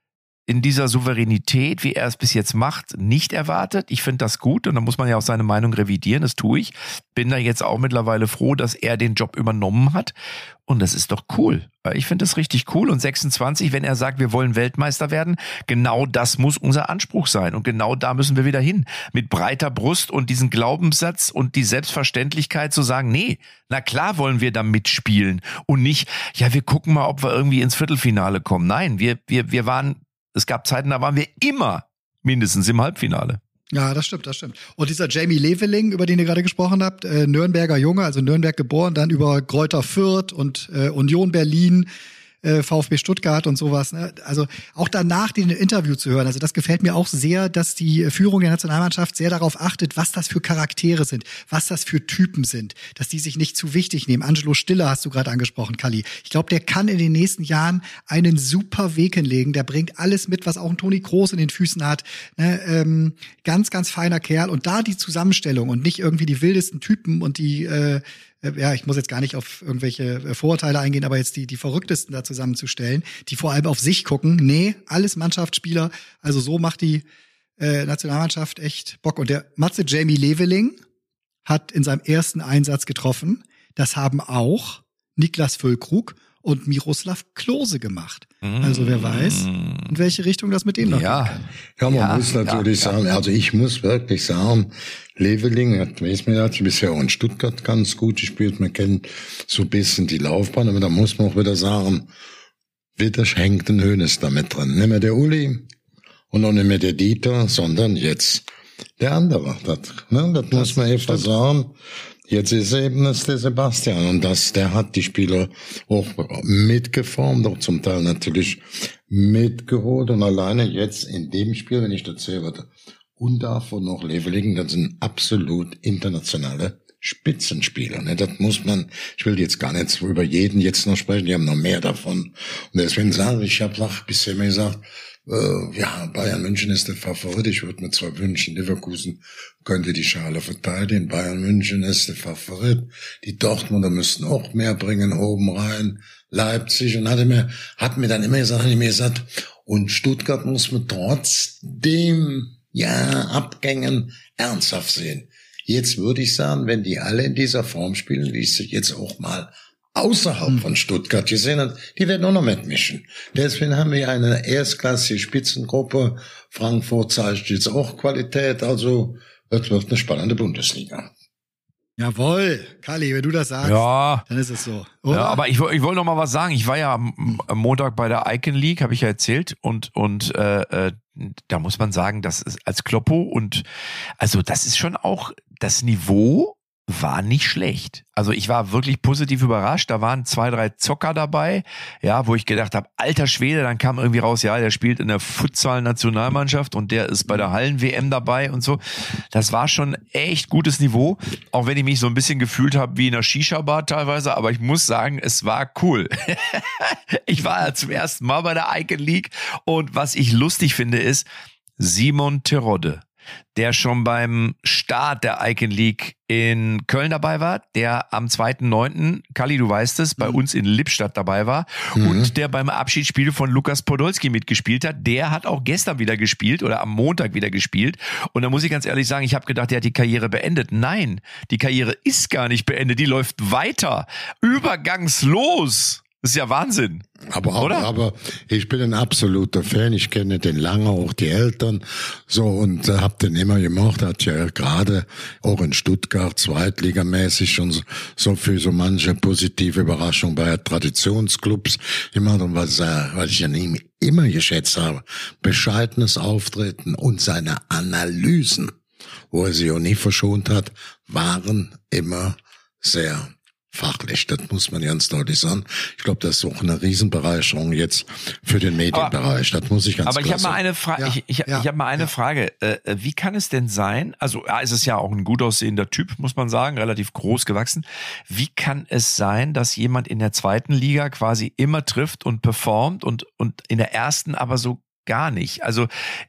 in dieser Souveränität, wie er es bis jetzt macht, nicht erwartet. Ich finde das gut und da muss man ja auch seine Meinung revidieren, das tue ich. Bin da jetzt auch mittlerweile froh, dass er den Job übernommen hat und das ist doch cool. Ich finde das richtig cool und sechsundzwanzig, wenn er sagt, wir wollen Weltmeister werden, genau das muss unser Anspruch sein und genau da müssen wir wieder hin. Mit breiter Brust und diesen Glaubenssatz und die Selbstverständlichkeit zu sagen, nee, na klar wollen wir da mitspielen und nicht, ja, wir gucken mal, ob wir irgendwie ins Viertelfinale kommen. Nein, wir, wir, wir waren Es gab Zeiten, da waren wir immer mindestens im Halbfinale. Ja, das stimmt, das stimmt. Und dieser Jamie Leveling, über den ihr gerade gesprochen habt, äh, Nürnberger Junge, also Nürnberg geboren, dann über Greuther Fürth und äh, Union Berlin, äh, VfB Stuttgart und sowas. Ne? Also auch danach den Interview zu hören, also das gefällt mir auch sehr, dass die Führung der Nationalmannschaft sehr darauf achtet, was das für Charaktere sind, was das für Typen sind, dass die sich nicht zu wichtig nehmen. Angelo Stiller hast du gerade angesprochen, Kalli. Ich glaube, der kann in den nächsten Jahren einen super Weg hinlegen. Der bringt alles mit, was auch ein Toni Kroos in den Füßen hat. Ne? Ähm, ganz, ganz feiner Kerl. Und da die Zusammenstellung und nicht irgendwie die wildesten Typen und die äh, ja, ich muss jetzt gar nicht auf irgendwelche Vorurteile eingehen, aber jetzt die die Verrücktesten da zusammenzustellen, die vor allem auf sich gucken. Nee, alles Mannschaftsspieler. Also so macht die äh, Nationalmannschaft echt Bock. Und der Matze Jamie Leveling hat in seinem ersten Einsatz getroffen. Das haben auch Niklas Füllkrug und Miroslav Klose gemacht. Also wer weiß, in welche Richtung das mit dem noch ja. gehen kann. Ja, man Ja, muss natürlich ja, sagen, also ich muss wirklich sagen, Leveling hat, weiß man, hat bisher auch in Stuttgart ganz gut gespielt. Man kennt so ein bisschen die Laufbahn, aber da muss man auch wieder sagen, wieder hängt ein Hoeneß damit drin. Nicht mehr der Uli und auch nicht mehr der Dieter, sondern jetzt der andere. Das, ne, das, das muss man einfach sagen. Jetzt ist eben das der Sebastian und das, der hat die Spieler auch mitgeformt, auch zum Teil natürlich mitgeholt und alleine jetzt in dem Spiel, wenn ich das sehe, wird Undarf und noch Leveling, das sind absolut internationale Spitzenspieler. Ne? Das muss man, ich will jetzt gar nicht über jeden jetzt noch sprechen, die haben noch mehr davon. Und deswegen sage ich, ich habe bisher mir gesagt, Uh, ja, Bayern München ist der Favorit. Ich würde mir zwar wünschen, Leverkusen könnte die Schale verteidigen. Bayern München ist der Favorit. Die Dortmunder müssten auch mehr bringen oben rein. Leipzig und hatte mir, hat mir dann immer gesagt, hat mir gesagt, und Stuttgart muss man trotzdem, ja, Abgängen ernsthaft sehen. Jetzt würde ich sagen, wenn die alle in dieser Form spielen, wie es sich jetzt auch mal außerhalb von Stuttgart gesehen hat, die werden auch noch mitmischen. Deswegen haben wir eine erstklassige Spitzengruppe. Frankfurt zeigt jetzt auch Qualität, also das wird eine spannende Bundesliga. Jawohl, Kalli, wenn du das sagst, Ja. dann ist es so. Oder? Ja, aber ich, ich wollte noch mal was sagen. Ich war ja am, am Montag bei der Icon League, habe ich ja erzählt. Und und äh, äh, da muss man sagen, das ist als Kloppo und also das ist schon auch das Niveau war nicht schlecht. Also ich war wirklich positiv überrascht. Da waren zwei, drei Zocker dabei, ja, wo ich gedacht habe, alter Schwede, dann kam irgendwie raus, ja, der spielt in der Futsal-Nationalmannschaft und der ist bei der Hallen-W M dabei und so. Das war schon echt gutes Niveau, auch wenn ich mich so ein bisschen gefühlt habe wie in einer Shisha-Bar teilweise, aber ich muss sagen, es war cool. Ich war ja zum ersten Mal bei der Icon League und was ich lustig finde ist, Simon Terodde der schon beim Start der Icon League in Köln dabei war, der am zweiten neunten Kalli, du weißt es, bei mhm. uns in Lippstadt dabei war mhm. und der beim Abschiedsspiel von Lukas Podolski mitgespielt hat. Der hat auch gestern wieder gespielt oder am Montag wieder gespielt. Und da muss ich ganz ehrlich sagen, ich habe gedacht, der hat die Karriere beendet. Nein, die Karriere ist gar nicht beendet, die läuft weiter. Übergangslos. Das ist ja Wahnsinn. Aber, auch, oder? aber ich bin ein absoluter Fan. Ich kenne den lange, auch die Eltern. So, und äh, hab den immer gemacht. Hat ja gerade auch in Stuttgart zweitligamäßig schon so, so für so manche positive Überraschung bei Traditionsclubs gemacht. Und was, äh, was ich an ihm immer geschätzt habe, bescheidenes Auftreten und seine Analysen, wo er sich auch nie verschont hat, waren immer sehr fachlich, das muss man ganz deutlich sagen. Ich glaube, das ist auch eine Riesenbereicherung jetzt für den Medienbereich. Aber, das muss ich ganz aber klar ich habe mal eine Frage. Ja, ich ich, ja, ich habe mal eine ja. Frage. Äh, wie kann es denn sein? Also, ja, es ist ja auch ein gut aussehender Typ, muss man sagen, relativ groß gewachsen. Wie kann es sein, dass jemand in der zweiten Liga quasi immer trifft und performt und und in der ersten aber so gar nicht? Also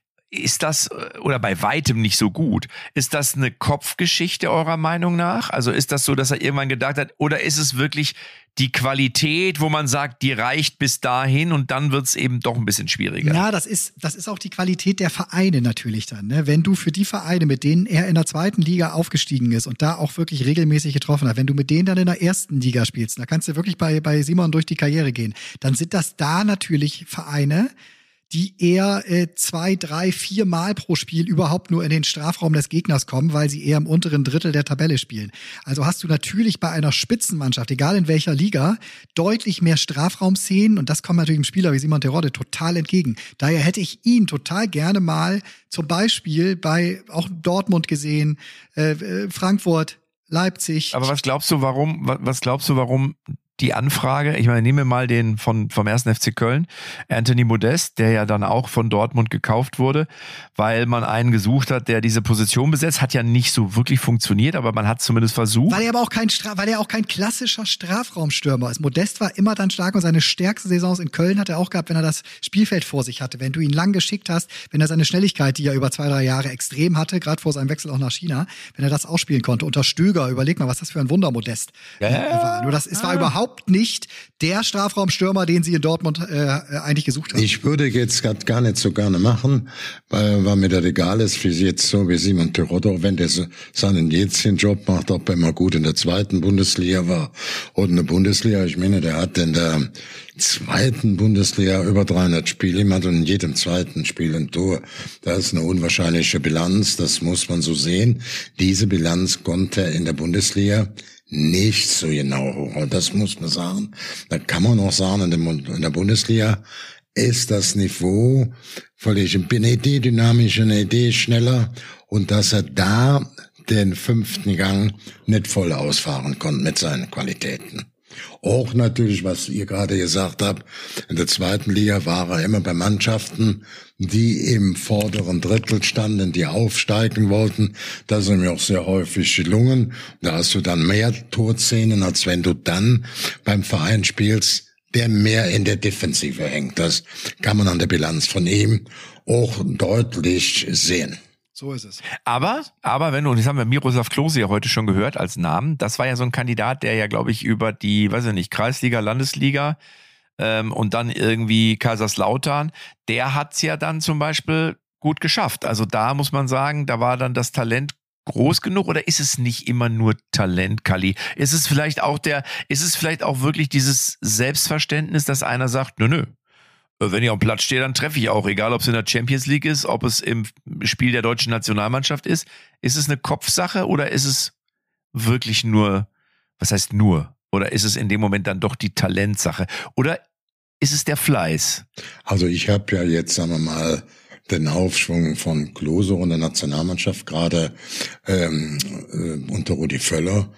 ist das, oder bei weitem nicht so gut, ist das eine Kopfgeschichte eurer Meinung nach? Also ist das so, dass er irgendwann gedacht hat, oder ist es wirklich die Qualität, wo man sagt, die reicht bis dahin und dann wird's eben doch ein bisschen schwieriger? Ja, das ist, das ist auch die Qualität der Vereine natürlich dann. Ne? Wenn du für die Vereine, mit denen er in der zweiten Liga aufgestiegen ist und da auch wirklich regelmäßig getroffen hat, wenn du mit denen dann in der ersten Liga spielst, da kannst du wirklich bei, bei Simon durch die Karriere gehen, dann sind das da natürlich Vereine, die eher äh, zwei, drei, vier Mal pro Spiel überhaupt nur in den Strafraum des Gegners kommen, weil sie eher im unteren Drittel der Tabelle spielen. Also hast du natürlich bei einer Spitzenmannschaft, egal in welcher Liga, deutlich mehr Strafraumszenen und das kommt natürlich dem Spieler wie Simon Terodde total entgegen. Daher hätte ich ihn total gerne mal zum Beispiel bei auch Dortmund gesehen, äh, Frankfurt, Leipzig. Aber was glaubst du, warum, was glaubst du, warum die Anfrage, ich meine, nehmen wir mal den von vom ersten F C Köln, Anthony Modest, der ja dann auch von Dortmund gekauft wurde, weil man einen gesucht hat, der diese Position besetzt, hat ja nicht so wirklich funktioniert, aber man hat zumindest versucht. Weil er aber auch kein Stra- weil er auch kein klassischer Strafraumstürmer ist. Modest war immer dann stark und seine stärksten Saisons in Köln hat er auch gehabt, wenn er das Spielfeld vor sich hatte, wenn du ihn lang geschickt hast, wenn er seine Schnelligkeit, die er über zwei, drei Jahre extrem hatte, gerade vor seinem Wechsel auch nach China, wenn er das ausspielen konnte. Unter Stöger, überleg mal, was das für ein Wunder Modest ja, ja, war. Nur das, es war überhaupt nicht der Strafraumstürmer, den sie in Dortmund äh, eigentlich gesucht haben. Ich würde jetzt grad gar nicht so gerne machen, weil, weil mir das egal ist, wie jetzt so wie Simon Terodde, wenn der so seinen jetzigen Job macht, ob er mal gut in der zweiten Bundesliga war oder in der Bundesliga. Ich meine, der hat in der zweiten Bundesliga über dreihundert Spiele gemacht und in jedem zweiten Spiel ein Tor. Das ist eine unwahrscheinliche Bilanz, das muss man so sehen. Diese Bilanz konnte er in der Bundesliga nicht so genau hoch. Das muss man sagen. Da kann man auch sagen, in der Bundesliga ist das Niveau völlig eine Idee dynamischer, eine Idee schneller und dass er da den fünften Gang nicht voll ausfahren konnte mit seinen Qualitäten. Auch natürlich, was ihr gerade gesagt habt, in der zweiten Liga war er immer bei Mannschaften, die im vorderen Drittel standen, die aufsteigen wollten. Das ist mir auch sehr häufig gelungen. Da hast du dann mehr Torszenen, als wenn du dann beim Verein spielst, der mehr in der Defensive hängt. Das kann man an der Bilanz von ihm auch deutlich sehen. So ist es. Aber, aber wenn du, und das haben wir Miroslav Klose ja heute schon gehört als Namen, das war ja so ein Kandidat, der ja, glaube ich, über die, weiß ich nicht, Kreisliga, Landesliga ähm, und dann irgendwie Kaiserslautern, der hat's ja dann zum Beispiel gut geschafft. Also da muss man sagen, da war dann das Talent groß genug, oder ist es nicht immer nur Talent, Kalli? Ist es vielleicht auch der, ist es vielleicht auch wirklich dieses Selbstverständnis, dass einer sagt, nö, nö, wenn ich auf dem Platz stehe, dann treffe ich auch, egal ob es in der Champions League ist, ob es im Spiel der deutschen Nationalmannschaft ist. Ist es eine Kopfsache oder ist es wirklich nur, was heißt nur? Oder ist es in dem Moment dann doch die Talentsache? Oder ist es der Fleiß? Also ich habe ja jetzt, sagen wir mal, den Aufschwung von Klose und der Nationalmannschaft gerade ähm, äh, unter Rudi Völler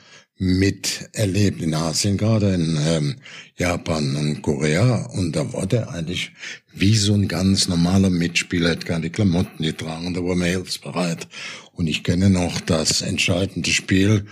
miterlebt in Asien, gerade in ähm, Japan und Korea, und da war der eigentlich wie so ein ganz normaler Mitspieler, hat gar die Klamotten getragen, da war mir hilfsbereit. Und ich kenne noch das entscheidende Spiel,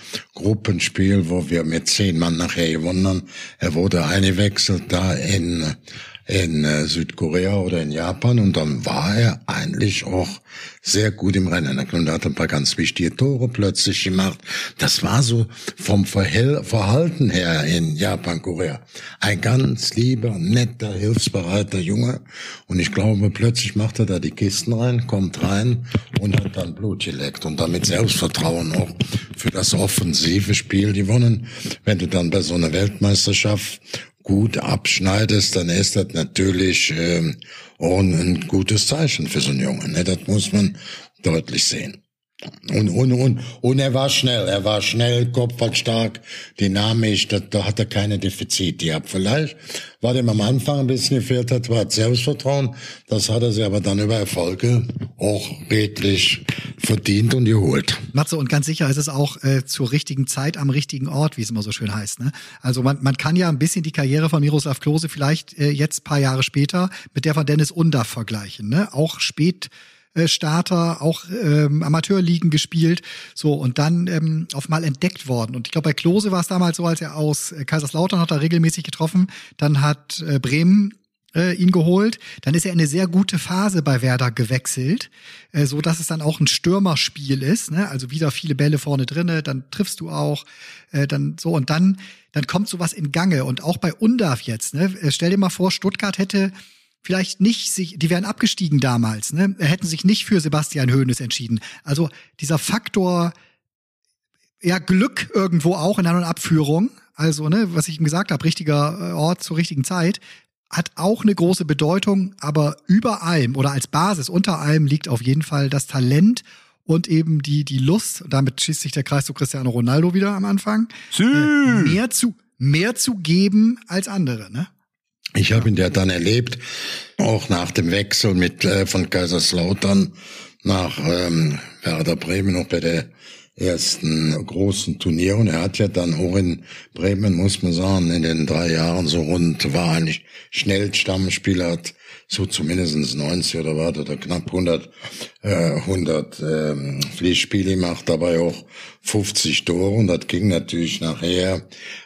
Gruppenspiel, wo wir mit zehn Mann nachher gewonnen haben. Er wurde eingewechselt da in in äh, Südkorea oder in Japan und dann war er eigentlich auch sehr gut im Rennen. Er hat ein paar ganz wichtige Tore plötzlich gemacht. Das war so vom Verhel- Verhalten her in Japan, Korea. Ein ganz lieber, netter, hilfsbereiter Junge. Und ich glaube, plötzlich macht er da die Kisten rein, kommt rein und hat dann Blut geleckt und damit Selbstvertrauen auch für das offensive Spiel gewonnen. Wenn du dann bei so einer Weltmeisterschaft gut abschneidest, dann ist das natürlich ähm, auch ein gutes Zeichen für so einen Jungen. Ne? Das muss man deutlich sehen. Und, und, und, und er war schnell, er war schnell, kopfballstark, dynamisch, da, da hat er keine Defizite gehabt. Vielleicht, was ihm am Anfang ein bisschen gefehlt hat, war Selbstvertrauen. Das hat er sich aber dann über Erfolge auch redlich verdient und geholt. Matze, und ganz sicher ist es auch äh, zur richtigen Zeit am richtigen Ort, wie es immer so schön heißt. Ne? Also man, man kann ja ein bisschen die Karriere von Miroslav Klose vielleicht äh, jetzt paar Jahre später mit der von Dennis Undaff vergleichen. Ne? Auch spät Starter, auch ähm, Amateurligen gespielt, so und dann ähm, auf mal entdeckt worden. Und ich glaube, bei Klose war es damals so, als er aus äh, Kaiserslautern hat er regelmäßig getroffen, dann hat äh, Bremen äh, ihn geholt, dann ist er in eine sehr gute Phase bei Werder gewechselt, äh, so dass es dann auch ein Stürmerspiel ist, ne? Also wieder viele Bälle vorne drinne, dann triffst du auch, äh, dann so und dann dann kommt sowas in Gange und auch bei Undaff jetzt, ne? Stell dir mal vor, Stuttgart hätte vielleicht nicht sich, die wären abgestiegen damals, ne? Hätten sich nicht für Sebastian Hoeneß entschieden. Also dieser Faktor, ja, Glück irgendwo auch in An- und Abführung, also, ne, was ich ihm gesagt habe, richtiger Ort zur richtigen Zeit, hat auch eine große Bedeutung, aber über allem oder als Basis unter allem liegt auf jeden Fall das Talent und eben die, die Lust, damit schließt sich der Kreis zu Cristiano Ronaldo wieder am Anfang, äh, mehr zu, mehr zu geben als andere, ne? Ich habe ihn ja dann erlebt, auch nach dem Wechsel mit äh, von Kaiserslautern nach ähm, Werder Bremen, noch bei der ersten großen Turnier. Und er hat ja dann auch in Bremen, muss man sagen, in den drei Jahren so rund, war eigentlich schnell Stammspieler, hat so zumindest neunzig oder was, oder knapp hundert, äh, hundert ähm, Pflichtspiele gemacht, dabei auch fünfzig Tore. Und das ging natürlich nachher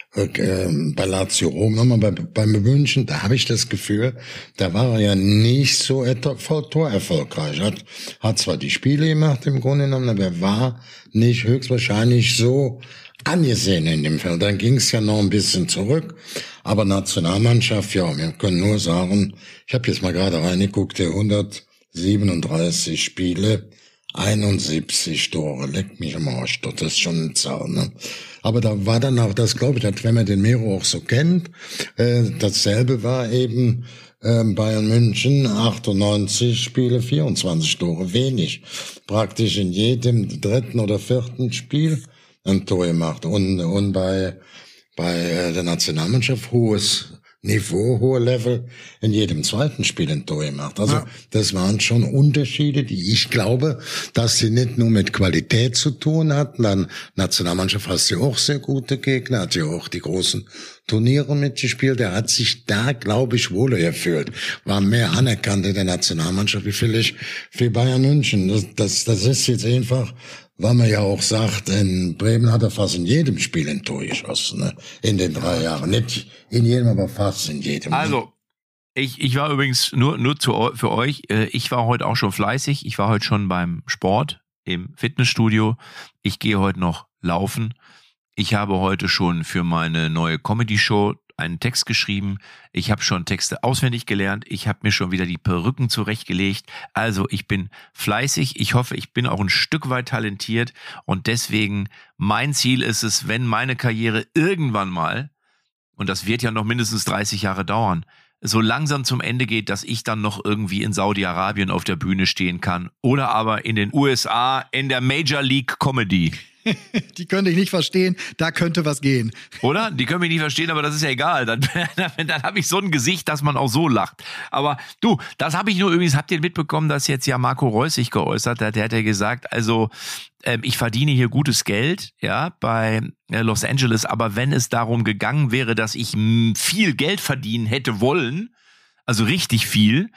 bei Lazio Rom, nochmal bei, beim München, da habe ich das Gefühl, da war er ja nicht so torerfolgreich. Hat, hat zwar die Spiele gemacht im Grunde genommen, aber er war nicht höchstwahrscheinlich so angesehen in dem Fall. Dann ging es ja noch ein bisschen zurück. Aber Nationalmannschaft, ja, wir können nur sagen, ich habe jetzt mal gerade reingeguckt, der hundertsiebenunddreißig Spiele, einundsiebzig Tore, leckt mich am Arsch, das ist schon eine Zahl, ne? Aber da war dann auch das, glaube ich, wenn man den Mero auch so kennt, äh, dasselbe war eben äh, Bayern München, achtundneunzig Spiele, vierundzwanzig Tore, wenig. Praktisch in jedem dritten oder vierten Spiel ein Tor gemacht. Und, und bei, bei der Nationalmannschaft hohes Niveau, hohe Level, in jedem zweiten Spiel ein Tor gemacht. Also ja. Das waren schon Unterschiede, die ich glaube, dass sie nicht nur mit Qualität zu tun hatten. Dann Nationalmannschaft hast du auch sehr gute Gegner, hat ja auch die großen Turniere mitgespielt. Er hat sich da, glaube ich, wohler gefühlt. War mehr anerkannt in der Nationalmannschaft wie vielleicht für Bayern München. Das, das, das ist jetzt einfach, weil man ja auch sagt, in Bremen hat er fast in jedem Spiel ein Tor geschossen, ne? In den drei Jahren. Nicht in jedem, aber fast in jedem. Also, ich, ich war übrigens nur, nur zu, für euch, ich war heute auch schon fleißig. Ich war heute schon beim Sport im Fitnessstudio. Ich gehe heute noch laufen. Ich habe heute schon für meine neue Comedy-Show einen Text geschrieben. Ich habe schon Texte auswendig gelernt. Ich habe mir schon wieder die Perücken zurechtgelegt. Also ich bin fleißig. Ich hoffe, ich bin auch ein Stück weit talentiert. Und deswegen, mein Ziel ist es, wenn meine Karriere irgendwann mal, und das wird ja noch mindestens dreißig Jahre dauern, so langsam zum Ende geht, dass ich dann noch irgendwie in Saudi-Arabien auf der Bühne stehen kann. Oder aber in den U S A in der Major League Comedy. Die könnte ich nicht verstehen, da könnte was gehen. Oder? Die können mich nicht verstehen, aber das ist ja egal. Dann, dann, dann habe ich so ein Gesicht, dass man auch so lacht. Aber du, das habe ich nur übrigens, habt ihr mitbekommen, dass jetzt ja Marco Reus sich geäußert hat? Der hat ja gesagt, also ähm, ich verdiene hier gutes Geld, ja, bei äh, Los Angeles, aber wenn es darum gegangen wäre, dass ich m, viel Geld verdienen hätte wollen, also richtig viel,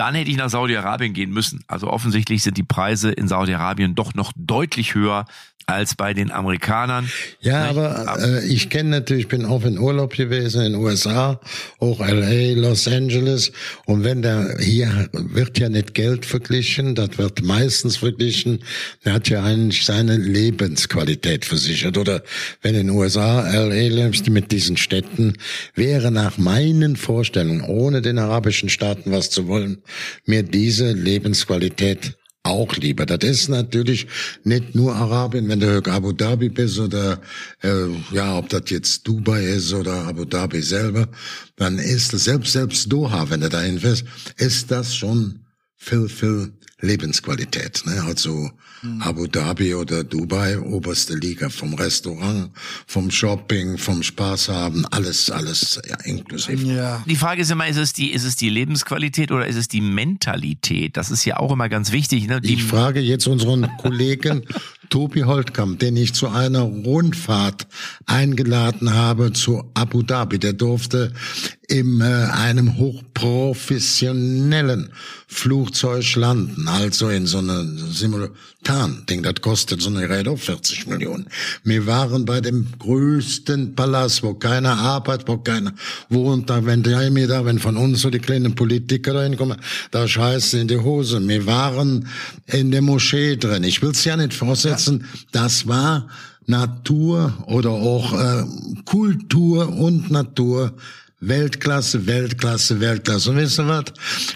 dann hätte ich nach Saudi-Arabien gehen müssen. Also offensichtlich sind die Preise in Saudi-Arabien doch noch deutlich höher als bei den Amerikanern. Ja, aber äh, ich kenne natürlich, bin auch in Urlaub gewesen in den U S A, auch L A, Los Angeles. Und wenn der, hier wird ja nicht Geld verglichen, das wird meistens verglichen, der hat ja eigentlich seine Lebensqualität versichert. Oder wenn in den U S A, L A lebst, mit diesen Städten, wäre nach meinen Vorstellungen, ohne den arabischen Staaten was zu wollen, mir diese Lebensqualität auch lieber. Das ist natürlich nicht nur Arabien, wenn du Abu Dhabi bist oder äh, ja, ob das jetzt Dubai ist oder Abu Dhabi selber, dann ist das selbst selbst Doha, wenn du dahin fährst, ist das schon viel viel Lebensqualität, ne? Also hm. Abu Dhabi oder Dubai, oberste Liga, vom Restaurant, vom Shopping, vom Spaß haben, alles, alles ja, inklusiv. Ja. Die Frage ist immer, ist es die, ist es die Lebensqualität oder ist es die Mentalität? Das ist ja auch immer ganz wichtig. Ne? Die Ich frage jetzt unseren Kollegen Tobi Holtkamp, den ich zu einer Rundfahrt eingeladen habe zu Abu Dhabi. Der durfte in äh, einem hochprofessionellen Flugzeug landen, also in so einem Simultan-Ding. Das kostet so eine Gerät auch vierzig Millionen. Wir waren bei dem größten Palast, wo keiner arbeitet, wo keiner wohnt. Da, wenn der mir da, wenn von uns so die kleinen Politiker da hinkommen, da scheißen in die Hose. Wir waren in der Moschee drin. Ich will's ja nicht voraussetzen. Das war Natur oder auch äh, Kultur und Natur. Weltklasse, Weltklasse, Weltklasse. Und wisst ihr was?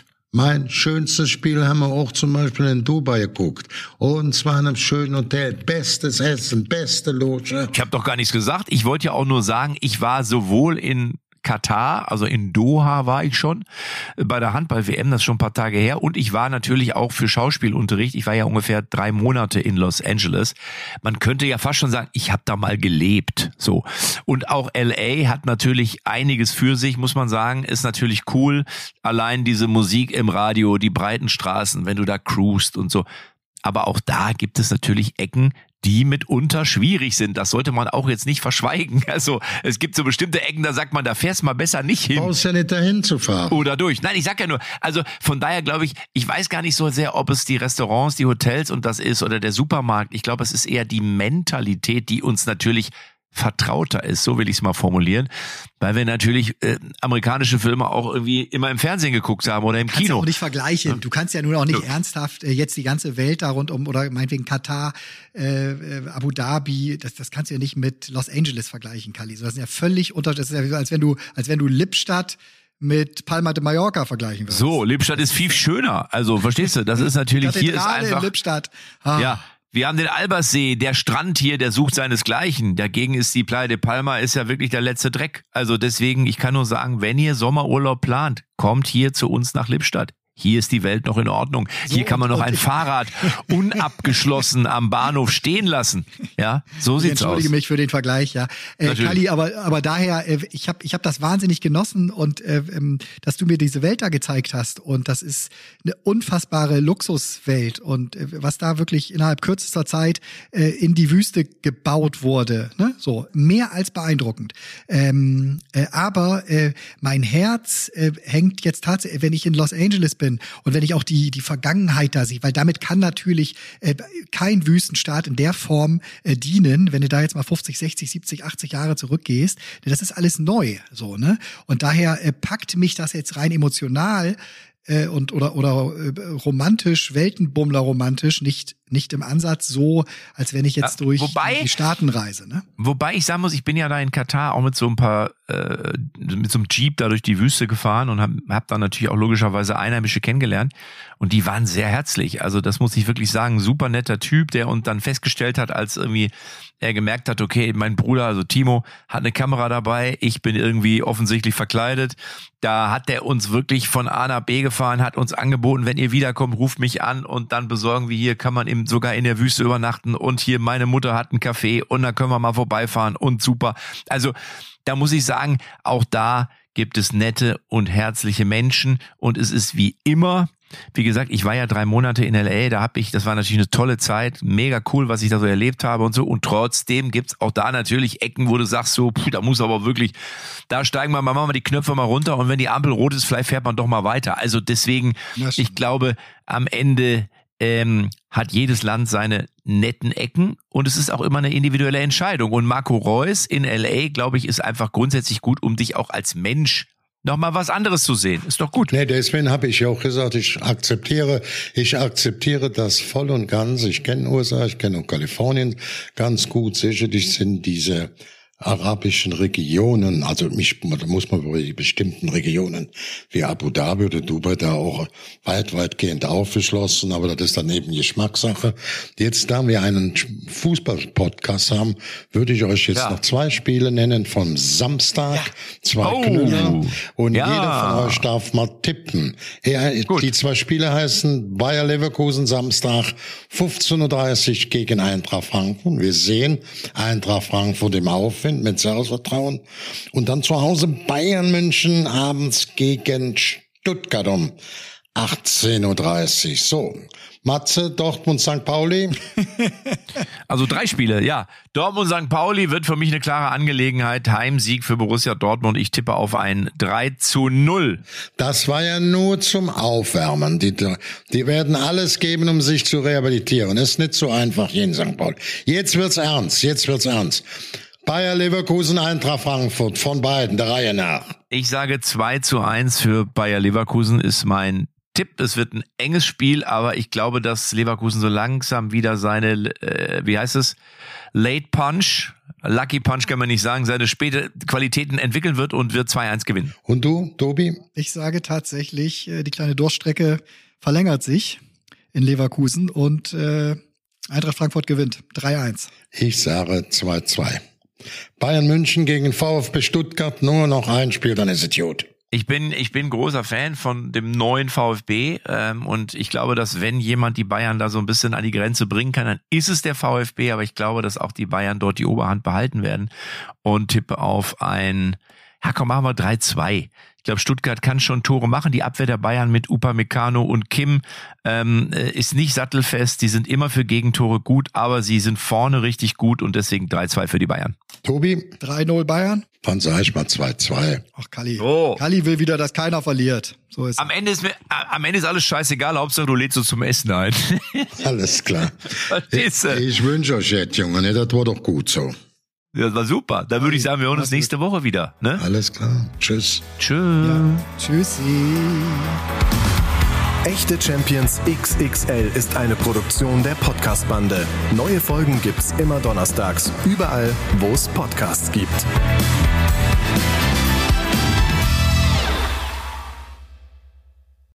Mein schönstes Spiel haben wir auch zum Beispiel in Dubai geguckt. Und zwar in einem schönen Hotel. Bestes Essen, beste Loge. Ich habe doch gar nichts gesagt. Ich wollte ja auch nur sagen, ich war sowohl in Katar, also in Doha war ich schon, bei der Handball-W M, das ist schon ein paar Tage her. Und ich war natürlich auch für Schauspielunterricht. Ich war ja ungefähr drei Monate in Los Angeles. Man könnte ja fast schon sagen, ich habe da mal gelebt. So. Und auch L A hat natürlich einiges für sich, muss man sagen. Ist natürlich cool. Allein diese Musik im Radio, die breiten Straßen, wenn du da cruist und so. Aber auch da gibt es natürlich Ecken, die mitunter schwierig sind. Das sollte man auch jetzt nicht verschweigen. Also es gibt so bestimmte Ecken, da sagt man, da fährst mal besser nicht hin. Brauchst ja nicht dahin zu fahren. Oder durch. Nein, ich sag ja nur, also von daher glaube ich, ich weiß gar nicht so sehr, ob es die Restaurants, die Hotels und das ist oder der Supermarkt. Ich glaube, es ist eher die Mentalität, die uns natürlich vertrauter ist, so will ich es mal formulieren, weil wir natürlich äh, amerikanische Filme auch irgendwie immer im Fernsehen geguckt haben oder im du kannst Kino. Ja auch nicht vergleichen. Du kannst ja nun auch nicht ja. ernsthaft äh, jetzt die ganze Welt da rund um oder meinetwegen Katar, äh, Abu Dhabi, das, das kannst du ja nicht mit Los Angeles vergleichen, Kali. So, das sind ja völlig unterschiedlich. Das ist ja als wenn du, als wenn du Lippstadt mit Palma de Mallorca vergleichen würdest. So, Lippstadt ist viel schöner. Also verstehst du, das ist natürlich, hier ist einfach. In Lippstadt. Ah. Ja. Wir haben den Alberssee, der Strand hier, der sucht seinesgleichen. Dagegen ist die Playa de Palma, ist ja wirklich der letzte Dreck. Also deswegen, ich kann nur sagen, wenn ihr Sommerurlaub plant, kommt hier zu uns nach Lippstadt. Hier ist die Welt noch in Ordnung. So, hier kann man noch ein Fahrrad unabgeschlossen am Bahnhof stehen lassen. Ja, so sieht's aus. Ich entschuldige mich für den Vergleich, ja. Äh, Kali, aber aber daher, äh, ich habe ich hab das wahnsinnig genossen und äh, ähm, dass du mir diese Welt da gezeigt hast und das ist eine unfassbare Luxuswelt und äh, was da wirklich innerhalb kürzester Zeit äh, in die Wüste gebaut wurde, ne? So mehr als beeindruckend. Ähm, äh, aber äh, mein Herz äh, hängt jetzt tatsächlich, wenn ich in Los Angeles bin und wenn ich auch die die Vergangenheit da sehe, weil damit kann natürlich äh, kein Wüstenstaat in der Form äh, dienen, wenn du da jetzt mal fünfzig, sechzig, siebzig, achtzig Jahre zurückgehst, das ist alles neu, so, ne? Und daher äh, packt mich das jetzt rein emotional äh, und oder oder äh, romantisch, Weltenbummler romantisch, nicht nicht im Ansatz so, als wenn ich jetzt ja, durch wobei, die Staaten reise, ne? Wobei ich sagen muss, ich bin ja da in Katar auch mit so ein paar, äh, mit so einem Jeep da durch die Wüste gefahren und hab, hab dann natürlich auch logischerweise Einheimische kennengelernt und die waren sehr herzlich. Also das muss ich wirklich sagen, super netter Typ, der und dann festgestellt hat, als irgendwie er gemerkt hat, okay, mein Bruder, also Timo, hat eine Kamera dabei, ich bin irgendwie offensichtlich verkleidet. Da hat der uns wirklich von A nach B gefahren, hat uns angeboten, wenn ihr wiederkommt, ruft mich an und dann besorgen wir hier, kann man im sogar in der Wüste übernachten und hier meine Mutter hat einen Café und dann können wir mal vorbeifahren und super. Also da muss ich sagen, auch da gibt es nette und herzliche Menschen und es ist wie immer, wie gesagt, ich war ja drei Monate in L A, da habe ich, das war natürlich eine tolle Zeit, mega cool, was ich da so erlebt habe und so und trotzdem gibt's auch da natürlich Ecken, wo du sagst so, pff, da muss aber wirklich, da steigen wir mal, machen wir die Knöpfe mal runter und wenn die Ampel rot ist, vielleicht fährt man doch mal weiter. Also deswegen, ich glaube, am Ende ähm, hat jedes Land seine netten Ecken und es ist auch immer eine individuelle Entscheidung und Marco Reus in L A, glaube ich, ist einfach grundsätzlich gut, um dich auch als Mensch nochmal was anderes zu sehen. Ist doch gut. Nee, deswegen habe ich ja auch gesagt, ich akzeptiere, ich akzeptiere das voll und ganz. Ich kenne U S A, ich kenne auch Kalifornien ganz gut. Sicherlich sind diese arabischen Regionen, also mich, da muss man bei bestimmten Regionen wie Abu Dhabi oder Dubai da auch weit, weitgehend aufgeschlossen, aber das ist dann eben Geschmackssache. Jetzt, da wir einen Fußball-Podcast haben, würde ich euch jetzt ja. noch zwei Spiele nennen vom Samstag, ja. zwei oh. Knüller und ja. jeder von euch darf mal tippen. Ja, die zwei Spiele heißen Bayer Leverkusen Samstag fünfzehn Uhr dreißig gegen Eintracht Frankfurt. Wir sehen Eintracht Frankfurt im Aufwind mit Selbstvertrauen. Und dann zu Hause Bayern München abends gegen Stuttgart um achtzehn Uhr dreißig. So, Matze, Dortmund, Sankt Pauli. Also drei Spiele, ja. Dortmund, Sankt Pauli wird für mich eine klare Angelegenheit. Heimsieg für Borussia Dortmund. Ich tippe auf ein drei zu null. Das war ja nur zum Aufwärmen. Die, die werden alles geben, um sich zu rehabilitieren. Ist nicht so einfach hier in Sankt Pauli. Jetzt wird's ernst, jetzt wird's ernst. Bayer Leverkusen, Eintracht Frankfurt, von beiden, der Reihe nach. Ich sage zwei zu eins für Bayer Leverkusen ist mein Tipp. Es wird ein enges Spiel, aber ich glaube, dass Leverkusen so langsam wieder seine, äh, wie heißt es, Late Punch, Lucky Punch kann man nicht sagen, seine späte Qualitäten entwickeln wird und wird zwei eins gewinnen. Und du, Tobi? Ich sage tatsächlich, die kleine Durststrecke verlängert sich in Leverkusen und äh, Eintracht Frankfurt gewinnt drei eins. Ich sage zwei zwei. Bayern München gegen VfB Stuttgart, nur noch ein Spiel, dann ist es gut. Ich bin, ich bin großer Fan von dem neuen VfB ähm, und ich glaube, dass wenn jemand die Bayern da so ein bisschen an die Grenze bringen kann, dann ist es der VfB, aber ich glaube, dass auch die Bayern dort die Oberhand behalten werden und tippe auf ein, ja komm, machen wir drei zwei. Ich glaube, Stuttgart kann schon Tore machen. Die Abwehr der Bayern mit Upamecano und Kim ähm, ist nicht sattelfest. Die sind immer für Gegentore gut, aber sie sind vorne richtig gut und deswegen drei zwei für die Bayern. Tobi? drei null Bayern. Dann sag ich mal zwei zwei. Ach, Kalli. Oh. Kalli will wieder, dass keiner verliert. So ist am Ende ist mir, am Ende ist alles scheißegal. Hauptsache, du lädst uns zum Essen ein. Alles klar. Verstehst du? Ich, ich wünsche euch jetzt, Junge, ne? Das war doch gut so. Das war super. Dann würde ich sagen, wir hören uns nächste Woche wieder. Ne? Alles klar. Tschüss. Tschüss. Ja. Tschüssi. Echte Champions X X L ist eine Produktion der Podcast-Bande. Neue Folgen gibt's immer donnerstags, überall, wo es Podcasts gibt.